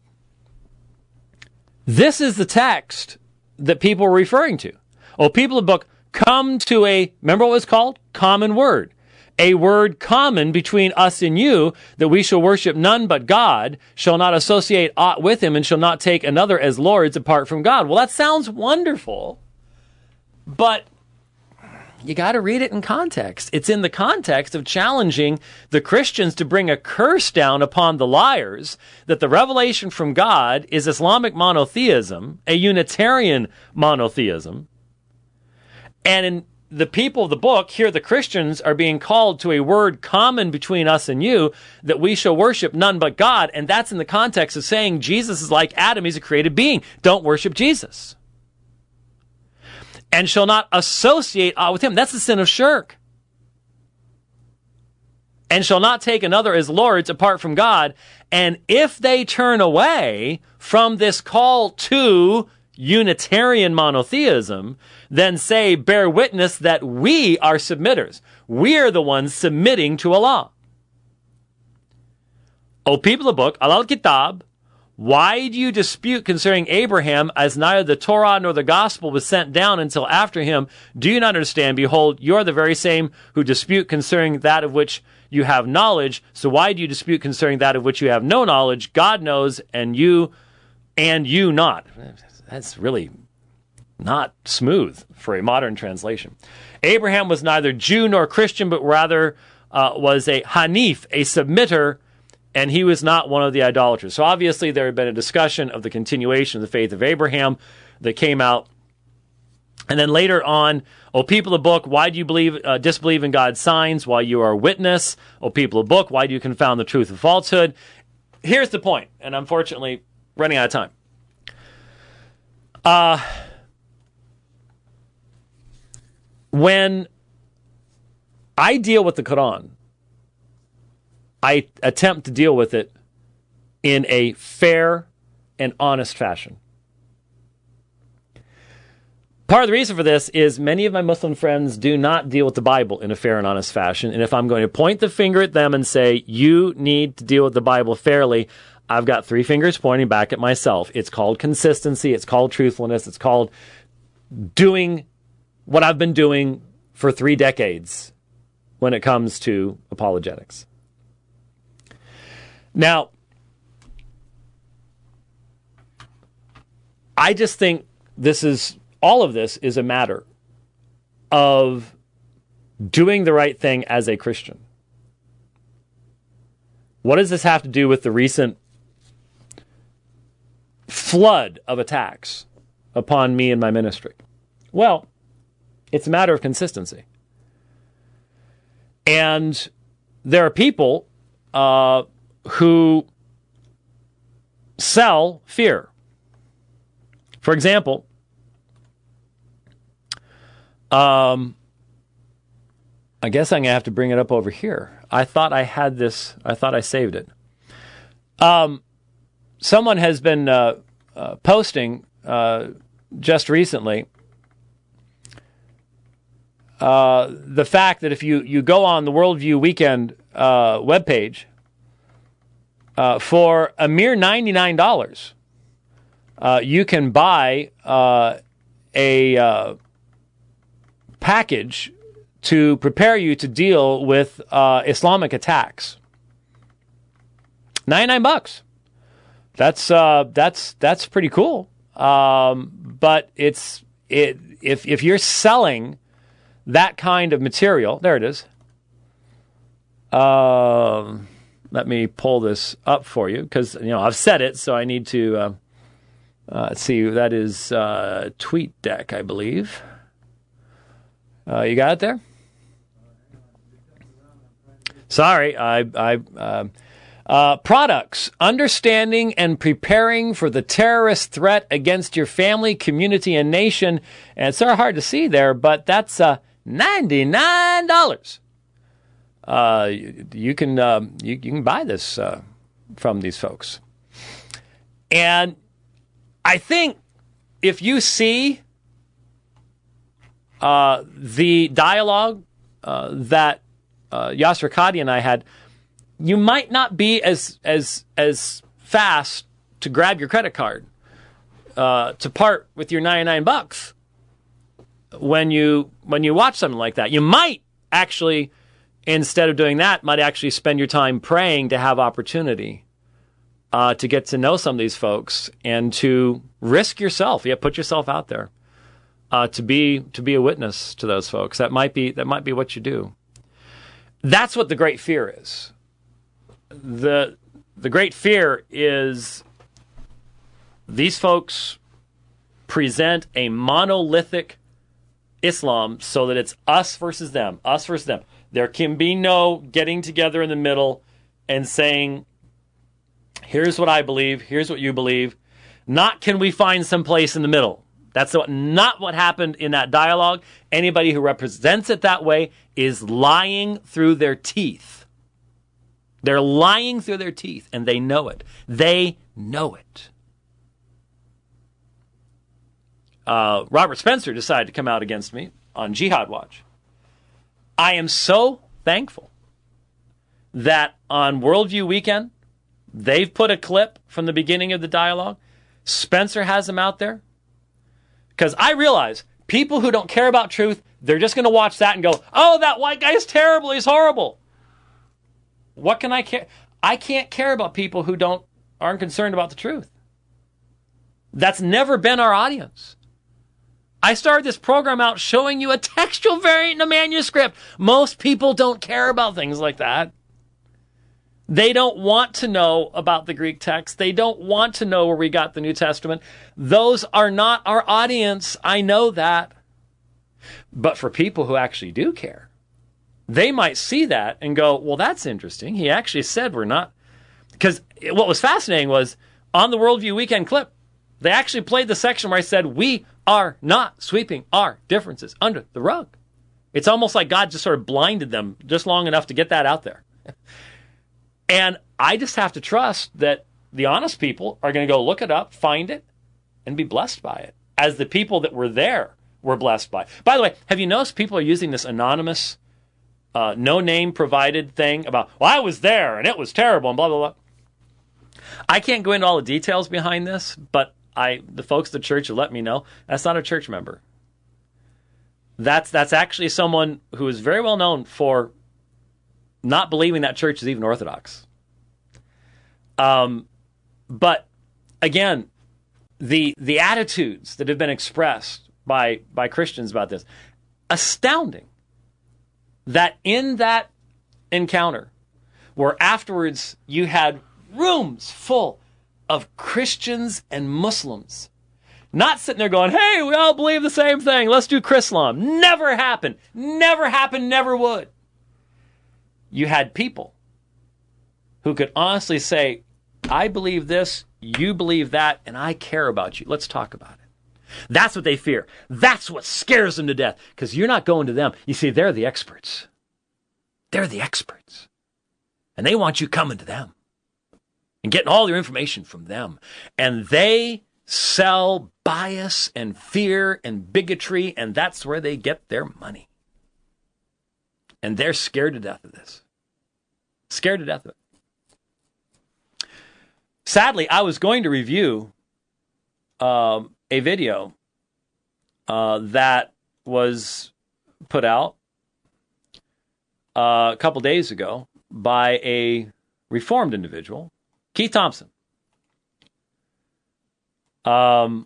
this is the text that people are referring to. Oh, people of the book, come to a, remember what it was called? Common word. A word common between us and you, that we shall worship none but God, shall not associate aught with him, and shall not take another as lords apart from God. Well, that sounds wonderful, but you got to read it in context. It's in the context of challenging the Christians to bring a curse down upon the liars, that the revelation from God is Islamic monotheism, a Unitarian monotheism. And in the people of the book, here the Christians are being called to a word common between us and you, that we shall worship none but God. And that's in the context of saying Jesus is like Adam, he's a created being. Don't worship Jesus. And shall not associate with him. That's the sin of shirk. And shall not take another as lords apart from God. And if they turn away from this call to Unitarian monotheism, then say, bear witness that we are submitters. We are the ones submitting to Allah. O people of the book, al-Kitab, why do you dispute concerning Abraham, as neither the Torah nor the gospel was sent down until after him? Do you not understand? Behold, you are the very same who dispute concerning that of which you have knowledge. So why do you dispute concerning that of which you have no knowledge? God knows, and you, and you not. That's really not smooth for a modern translation. Abraham was neither Jew nor Christian, but rather uh, was a Hanif, a submitter, and he was not one of the idolaters. So obviously there had been a discussion of the continuation of the faith of Abraham that came out. And then later on, O people of the book, why do you believe, uh, disbelieve in God's signs while you are a witness? O people of the book, why do you confound the truth with falsehood? Here's the point, and unfortunately running out of time. Uh, when I deal with the Quran, I attempt to deal with it in a fair and honest fashion. Part of the reason for this is many of my Muslim friends do not deal with the Bible in a fair and honest fashion. And if I'm going to point the finger at them and say, you need to deal with the Bible fairly, I've got three fingers pointing back at myself. It's called consistency. It's called truthfulness. It's called doing what I've been doing for three decades when it comes to apologetics. Now, I just think this is, all of this is a matter of doing the right thing as a Christian. What does this have to do with the recent flood of attacks upon me and my ministry? Well, it's a matter of consistency. And there are people uh, who sell fear. For example, um, I guess I'm going to have to bring it up over here. I thought I had this, I thought I saved it. Um, someone has been uh, uh, posting uh, just recently uh, the fact that if you, you go on the Worldview Weekend uh, webpage, uh, for a mere ninety-nine dollars, uh, you can buy uh, a uh, package to prepare you to deal with uh, Islamic attacks. ninety-nine bucks. That's uh, that's that's pretty cool. Um, but it's it if if you're selling that kind of material, there it is. Um, let me pull this up for you because you know I've said it, so I need to uh, uh, let's see. That is uh, TweetDeck, I believe. Uh, you got it there? Sorry, I, I, uh, uh, products, understanding and preparing for the terrorist threat against your family, community, and nation. And it's sort of hard to see there, but that's uh, ninety-nine dollars. Uh, you, you can um, you, you can buy this uh, from these folks. And I think if you see uh, the dialogue uh, that Uh, Yasser Qadhi and I had, you might not be as as as fast to grab your credit card uh, to part with your ninety-nine bucks when you when you watch something like that. You might actually, instead of doing that, might actually spend your time praying to have opportunity uh, to get to know some of these folks and to risk yourself. Yeah, put yourself out there uh, to be to be a witness to those folks. That might be that might be what you do. That's what the great fear is. The the great fear is these folks present a monolithic Islam so that it's us versus them, us versus them. There can be no getting together in the middle and saying, here's what I believe, here's what you believe. Not can we find some place in the middle. That's what, not what happened in that dialogue. Anybody who represents it that way is lying through their teeth. They're lying through their teeth, and they know it. They know it. Uh, Robert Spencer decided to come out against me on Jihad Watch. I am so thankful that on Worldview Weekend, they've put a clip from the beginning of the dialogue. Spencer has them out there. Because I realize people who don't care about truth, they're just going to watch that and go, oh, that white guy is terrible, he's horrible. What can I care? I can't care about people who don't aren't concerned about the truth. That's never been our audience. I started this program out showing you a textual variant in a manuscript. Most people don't care about things like that. They don't want to know about the Greek text. They don't want to know where we got the New Testament. Those are not our audience. I know that. But for people who actually do care, they might see that and go, well, that's interesting. He actually said we're not. Because what was fascinating was on the Worldview Weekend clip, they actually played the section where I said, we are not sweeping our differences under the rug. It's almost like God just sort of blinded them just long enough to get that out there. And I just have to trust that the honest people are going to go look it up, find it, and be blessed by it, as the people that were there were blessed by it. By the way, have you noticed people are using this anonymous, uh, no-name provided thing about, well, I was there, and it was terrible, and blah, blah, blah. I can't go into all the details behind this, but I, the folks at the church have let me know that's not a church member. That's that's actually someone who is very well known for not believing that church is even Orthodox. Um, but again, the the attitudes that have been expressed by by Christians about this, astounding. That in that encounter, where afterwards you had rooms full of Christians and Muslims, not sitting there going, hey, we all believe the same thing, let's do Chrislam. Never happened. Never happened, never would. You had people who could honestly say, I believe this, you believe that, and I care about you. Let's talk about it. That's what they fear. That's what scares them to death, because you're not going to them. You see, they're the experts. They're the experts. And they want you coming to them and getting all your information from them. And they sell bias and fear and bigotry, and that's where they get their money. And they're scared to death of this. Scared to death of it. Sadly, I was going to review um, a video uh, that was put out uh, a couple days ago by a Reformed individual, Keith Thompson. Um,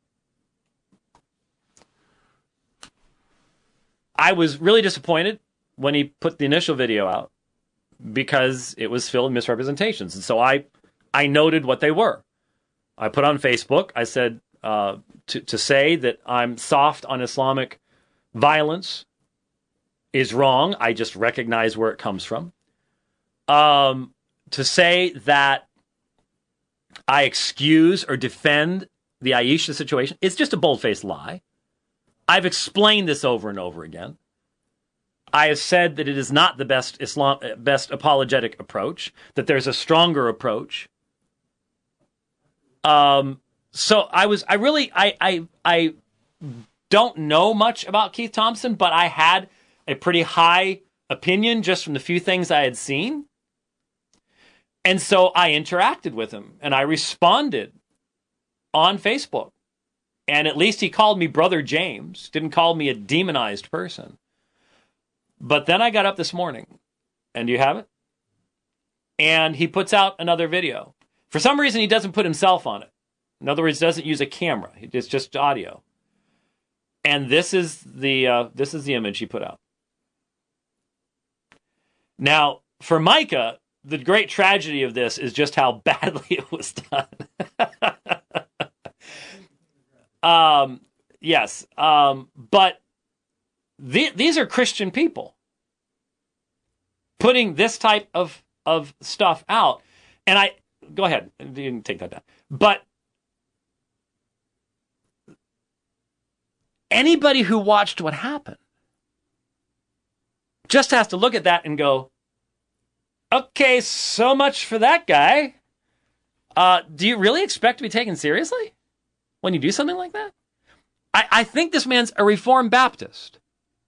I was really disappointed when he put the initial video out because it was filled with misrepresentations. And so I, I noted what they were. I put on Facebook, I said, uh, to, to say that I'm soft on Islamic violence is wrong. I just recognize where it comes from. Um, to say that I excuse or defend the Aisha situation, it's just a bold-faced lie. I've explained this over and over again. I have said that it is not the best Islam, best apologetic approach, that there's a stronger approach. Um, so I was, I really, I, I, I don't know much about Keith Thompson, but I had a pretty high opinion just from the few things I had seen. And so I interacted with him and I responded on Facebook. And at least he called me Brother James, didn't call me a demonized person. But then I got up this morning, and do you have it? And he puts out another video. For some reason, he doesn't put himself on it. In other words, doesn't use a camera. It's just audio. And this is the uh, this is the image he put out. Now, for Micah, the great tragedy of this is just how badly it was done. um, yes, um, but the, these are Christian people putting this type of of stuff out. And I go ahead, you can take that down. But anybody who watched what happened just has to look at that and go, okay, so much for that guy. Uh, do you really expect to be taken seriously when you do something like that? I, I think this man's a Reformed Baptist.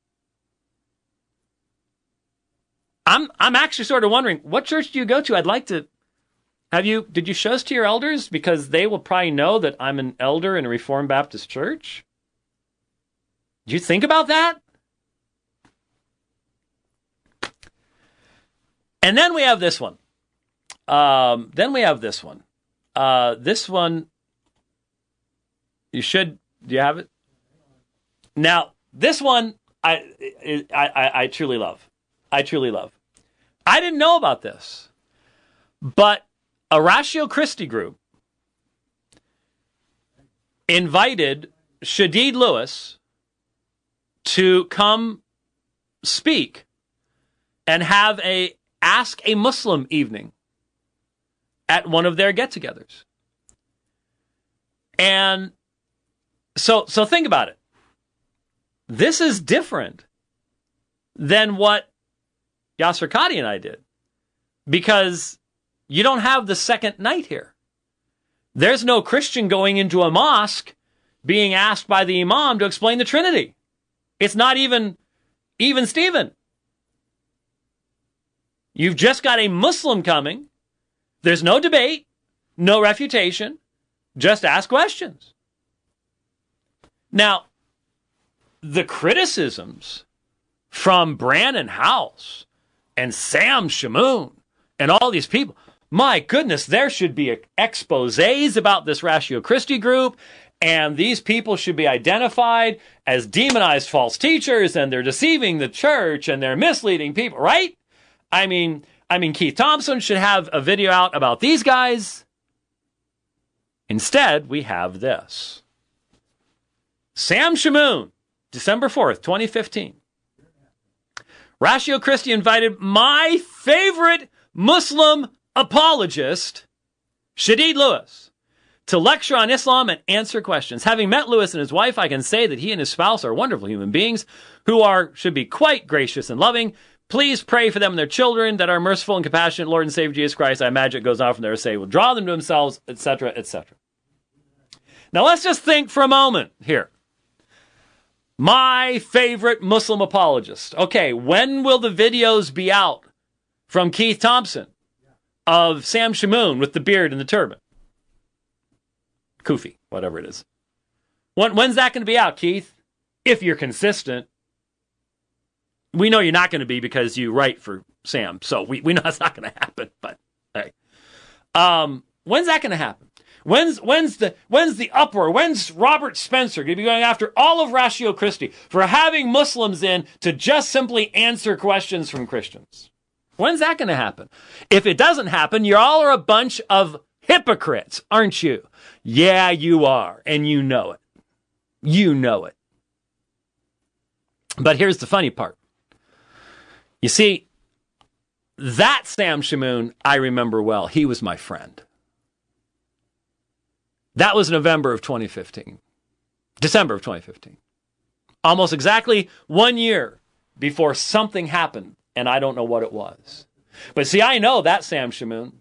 I'm I'm actually sort of wondering, what church do you go to? I'd like to have you, did you show this to your elders? Because they will probably know that I'm an elder in a Reformed Baptist church. Did you think about that? And then we have this one. Um, then we have this one. Uh, this one, you should, do you have it? Now, this one, I, I, I, I truly love. I truly love. I didn't know about this, but a Ratio Christi group invited Shadid Lewis to come speak and have a Ask a Muslim evening at one of their get-togethers. And so, so think about it. This is different than what Yasser Qadhi and I did, because you don't have the second night here. There's no Christian going into a mosque being asked by the imam to explain the Trinity. It's not even, even Stephen. You've just got a Muslim coming. There's no debate, no refutation, just ask questions. Now, the criticisms from Brandon House and Sam Shamoun and all these people, my goodness, there should be exposés about this Ratio Christi group, and these people should be identified as demonized false teachers, and they're deceiving the church, and they're misleading people, right? I mean, I mean, Keith Thompson should have a video out about these guys. Instead, we have this. Sam Shamoun, December fourth, twenty fifteen. Ratio Christi invited my favorite Muslim apologist, Shadid Lewis, to lecture on Islam and answer questions. Having met Lewis and his wife, I can say that he and his spouse are wonderful human beings who are should be quite gracious and loving. Please pray for them and their children, that our merciful and compassionate Lord and Savior Jesus Christ, I imagine it goes on from there to say, will draw them to themselves, et cetera, et cetera. Now let's just think for a moment here. My favorite Muslim apologist. Okay, when will the videos be out from Keith Thompson of Sam Shamoun with the beard and the turban? Kufi, whatever it is. When, when's that going to be out, Keith? If you're consistent. We know you're not going to be because you write for Sam, so we, we know that's not going to happen. But hey, um, when's that going to happen? When's when's the when's the uproar? When's Robert Spencer going to be going after all of Ratio Christi for having Muslims in to just simply answer questions from Christians? When's that going to happen? If it doesn't happen, you all are a bunch of hypocrites, aren't you? Yeah, you are, and you know it. You know it. But here's the funny part. You see, that Sam Shamoun, I remember well. He was my friend. That was November of twenty fifteen. December of twenty fifteen. Almost exactly one year before something happened, and I don't know what it was. But see, I know that Sam Shamoun.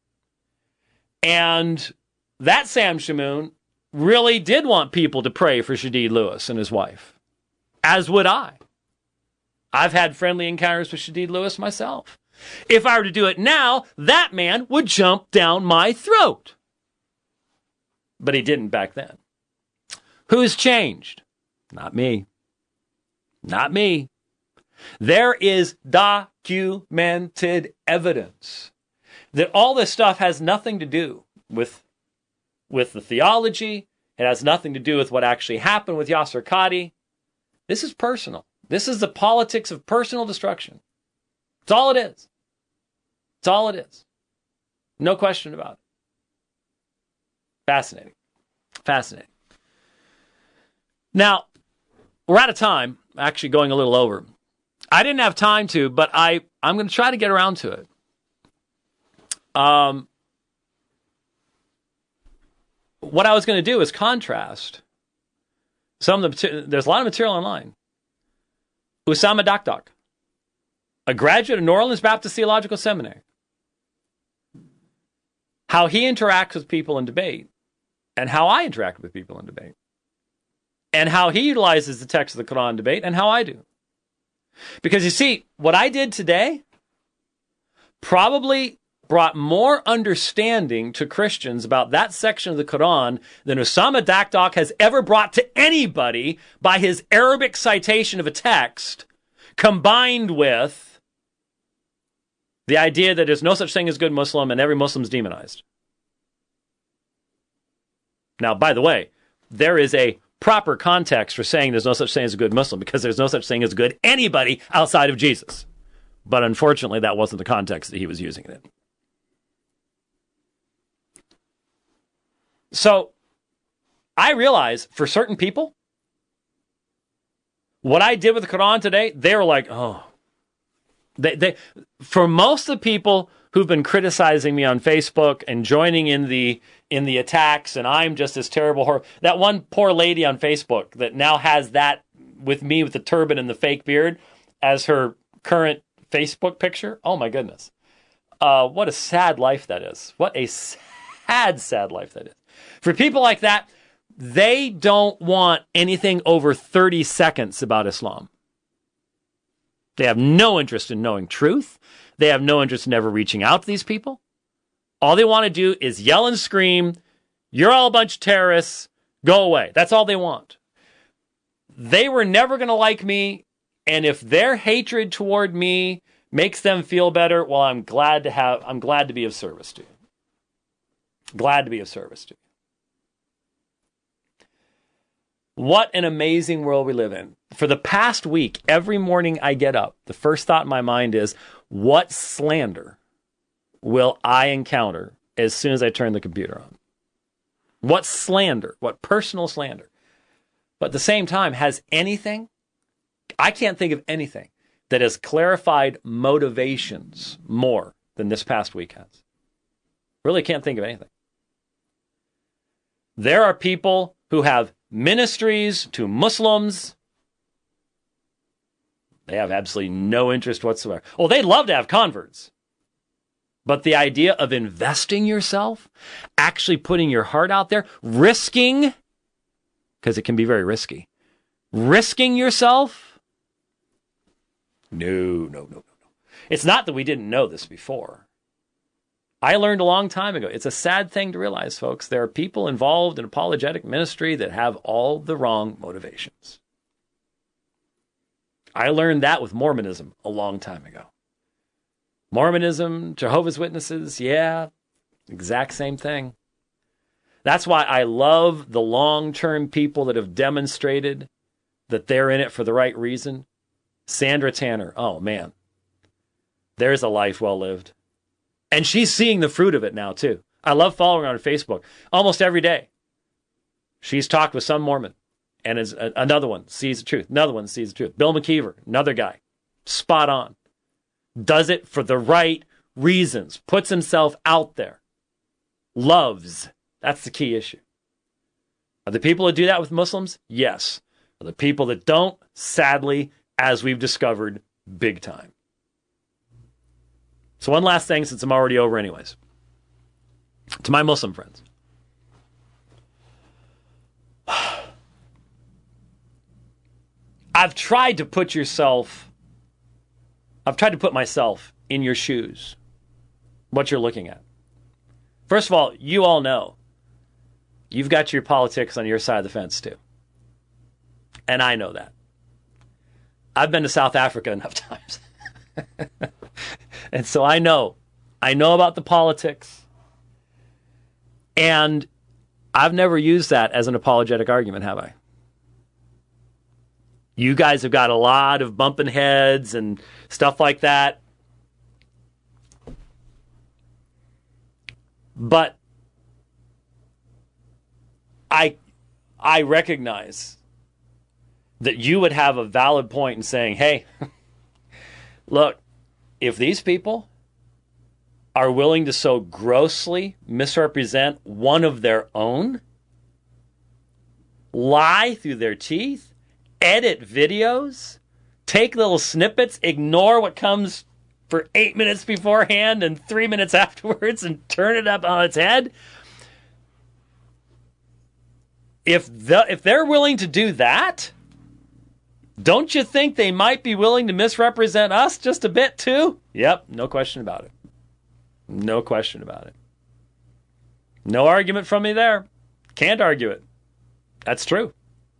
And that Sam Shamoun really did want people to pray for Shadid Lewis and his wife. As would I. I've had friendly encounters with Shadid Lewis myself. If I were to do it now, that man would jump down my throat. But he didn't back then. Who's changed? Not me. Not me. There is documented evidence that all this stuff has nothing to do with, with the theology. It has nothing to do with what actually happened with Yasser Qadhi. This is personal. This is the politics of personal destruction. It's all it is. It's all it is. No question about it. Fascinating. Fascinating. Now, we're out of time. Actually going a little over. I didn't have time to, but I, I'm going to try to get around to it. Um, what I was going to do is contrast some of the, there's a lot of material online. Osama Dakdak, a graduate of New Orleans Baptist Theological Seminary, how he interacts with people in debate and how I interact with people in debate, and how he utilizes the text of the Quran in debate and how I do. Because you see, what I did today probably brought more understanding to Christians about that section of the Quran than Osama Dakdak has ever brought to anybody by his Arabic citation of a text, combined with the idea that there's no such thing as good Muslim and every Muslim's demonized. Now, by the way, there is a proper context for saying there's no such thing as a good Muslim, because there's no such thing as good anybody outside of Jesus. But unfortunately, that wasn't the context that he was using it in. So, I realize for certain people, what I did with the Quran today, they were like, oh. They, they, for most of the people who've been criticizing me on Facebook and joining in the in the attacks, and I'm just this terrible horror. That one poor lady on Facebook that now has that with me with the turban and the fake beard as her current Facebook picture. Oh my goodness. Uh, what a sad life that is. What a sad, sad life that is. For people like that, they don't want anything over thirty seconds about Islam. They have no interest in knowing truth. They have no interest in ever reaching out to these people. All they want to do is yell and scream, you're all a bunch of terrorists, go away. That's all they want. They were never going to like me, and if their hatred toward me makes them feel better, well, I'm glad to have, I'm glad to be of service to you. Glad to be of service to you. What an amazing world we live in. For the past week, every morning I get up, the first thought in my mind is, what slander will I encounter as soon as I turn the computer on? What slander, what personal slander. But at the same time, has anything, I can't think of anything that has clarified motivations more than this past week has. Really can't think of anything. There are people who have ministries to Muslims. They have absolutely no interest whatsoever. Oh, they'd love to have converts. But the idea of investing yourself, actually putting your heart out there, risking, because it can be very risky, risking yourself? No, no, no, no, no. It's not that we didn't know this before. I learned a long time ago. It's a sad thing to realize, folks. There are people involved in apologetic ministry that have all the wrong motivations. I learned that with Mormonism a long time ago. Mormonism, Jehovah's Witnesses, yeah, exact same thing. That's why I love the long-term people that have demonstrated that they're in it for the right reason. Sandra Tanner, oh man, there's a life well lived. And she's seeing the fruit of it now too. I love following her on Facebook almost every day. She's talked with some Mormon, and is a, another one sees the truth. Another one sees the truth. Bill McKeever, another guy, spot on. Does it for the right reasons. Puts himself out there. Loves. That's the key issue. Are the people that do that with Muslims? Yes. Are the people that don't? Sadly, as we've discovered, big time. So one last thing, since I'm already over anyways. To my Muslim friends. I've tried to put yourself, I've tried to put myself in your shoes. What you're looking at. First of all, you all know you've got your politics on your side of the fence too. And I know that. I've been to South Africa enough times. And so I know. I know about the politics. And I've never used that as an apologetic argument, have I? You guys have got a lot of bumping heads and stuff like that. But I I recognize that you would have a valid point in saying, hey, look, if these people are willing to so grossly misrepresent one of their own, lie through their teeth, edit videos, take little snippets, ignore what comes for eight minutes beforehand and three minutes afterwards and turn it up on its head. If the, if they're willing to do that, don't you think they might be willing to misrepresent us just a bit too? Yep, no question about it. No question about it. No argument from me there. Can't argue it. That's true.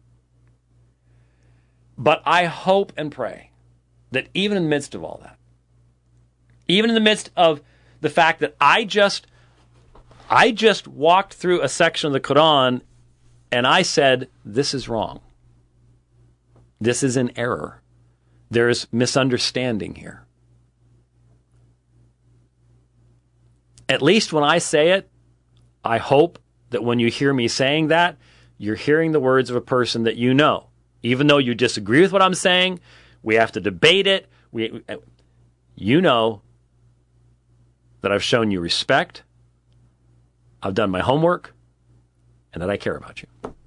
But I hope and pray that even in the midst of all that, even in the midst of the fact that I just, I just walked through a section of the Quran and I said, this is wrong. This is an error. There's misunderstanding here. At least when I say it, I hope that when you hear me saying that, you're hearing the words of a person that you know. Even though you disagree with what I'm saying, we have to debate it. We, you know that I've shown you respect, I've done my homework, and that I care about you.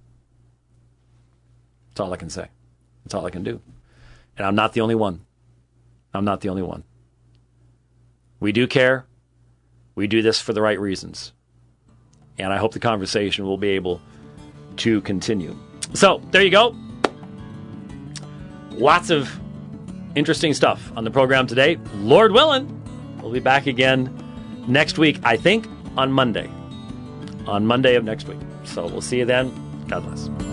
That's all I can say. That's all I can do. And I'm not the only one. I'm not the only one. We do care. We do this for the right reasons. And I hope the conversation will be able to continue. So, there you go. Lots of interesting stuff on the program today. Lord willing, we'll be back again next week, I think on Monday. On Monday of next week. So we'll see you then. God bless.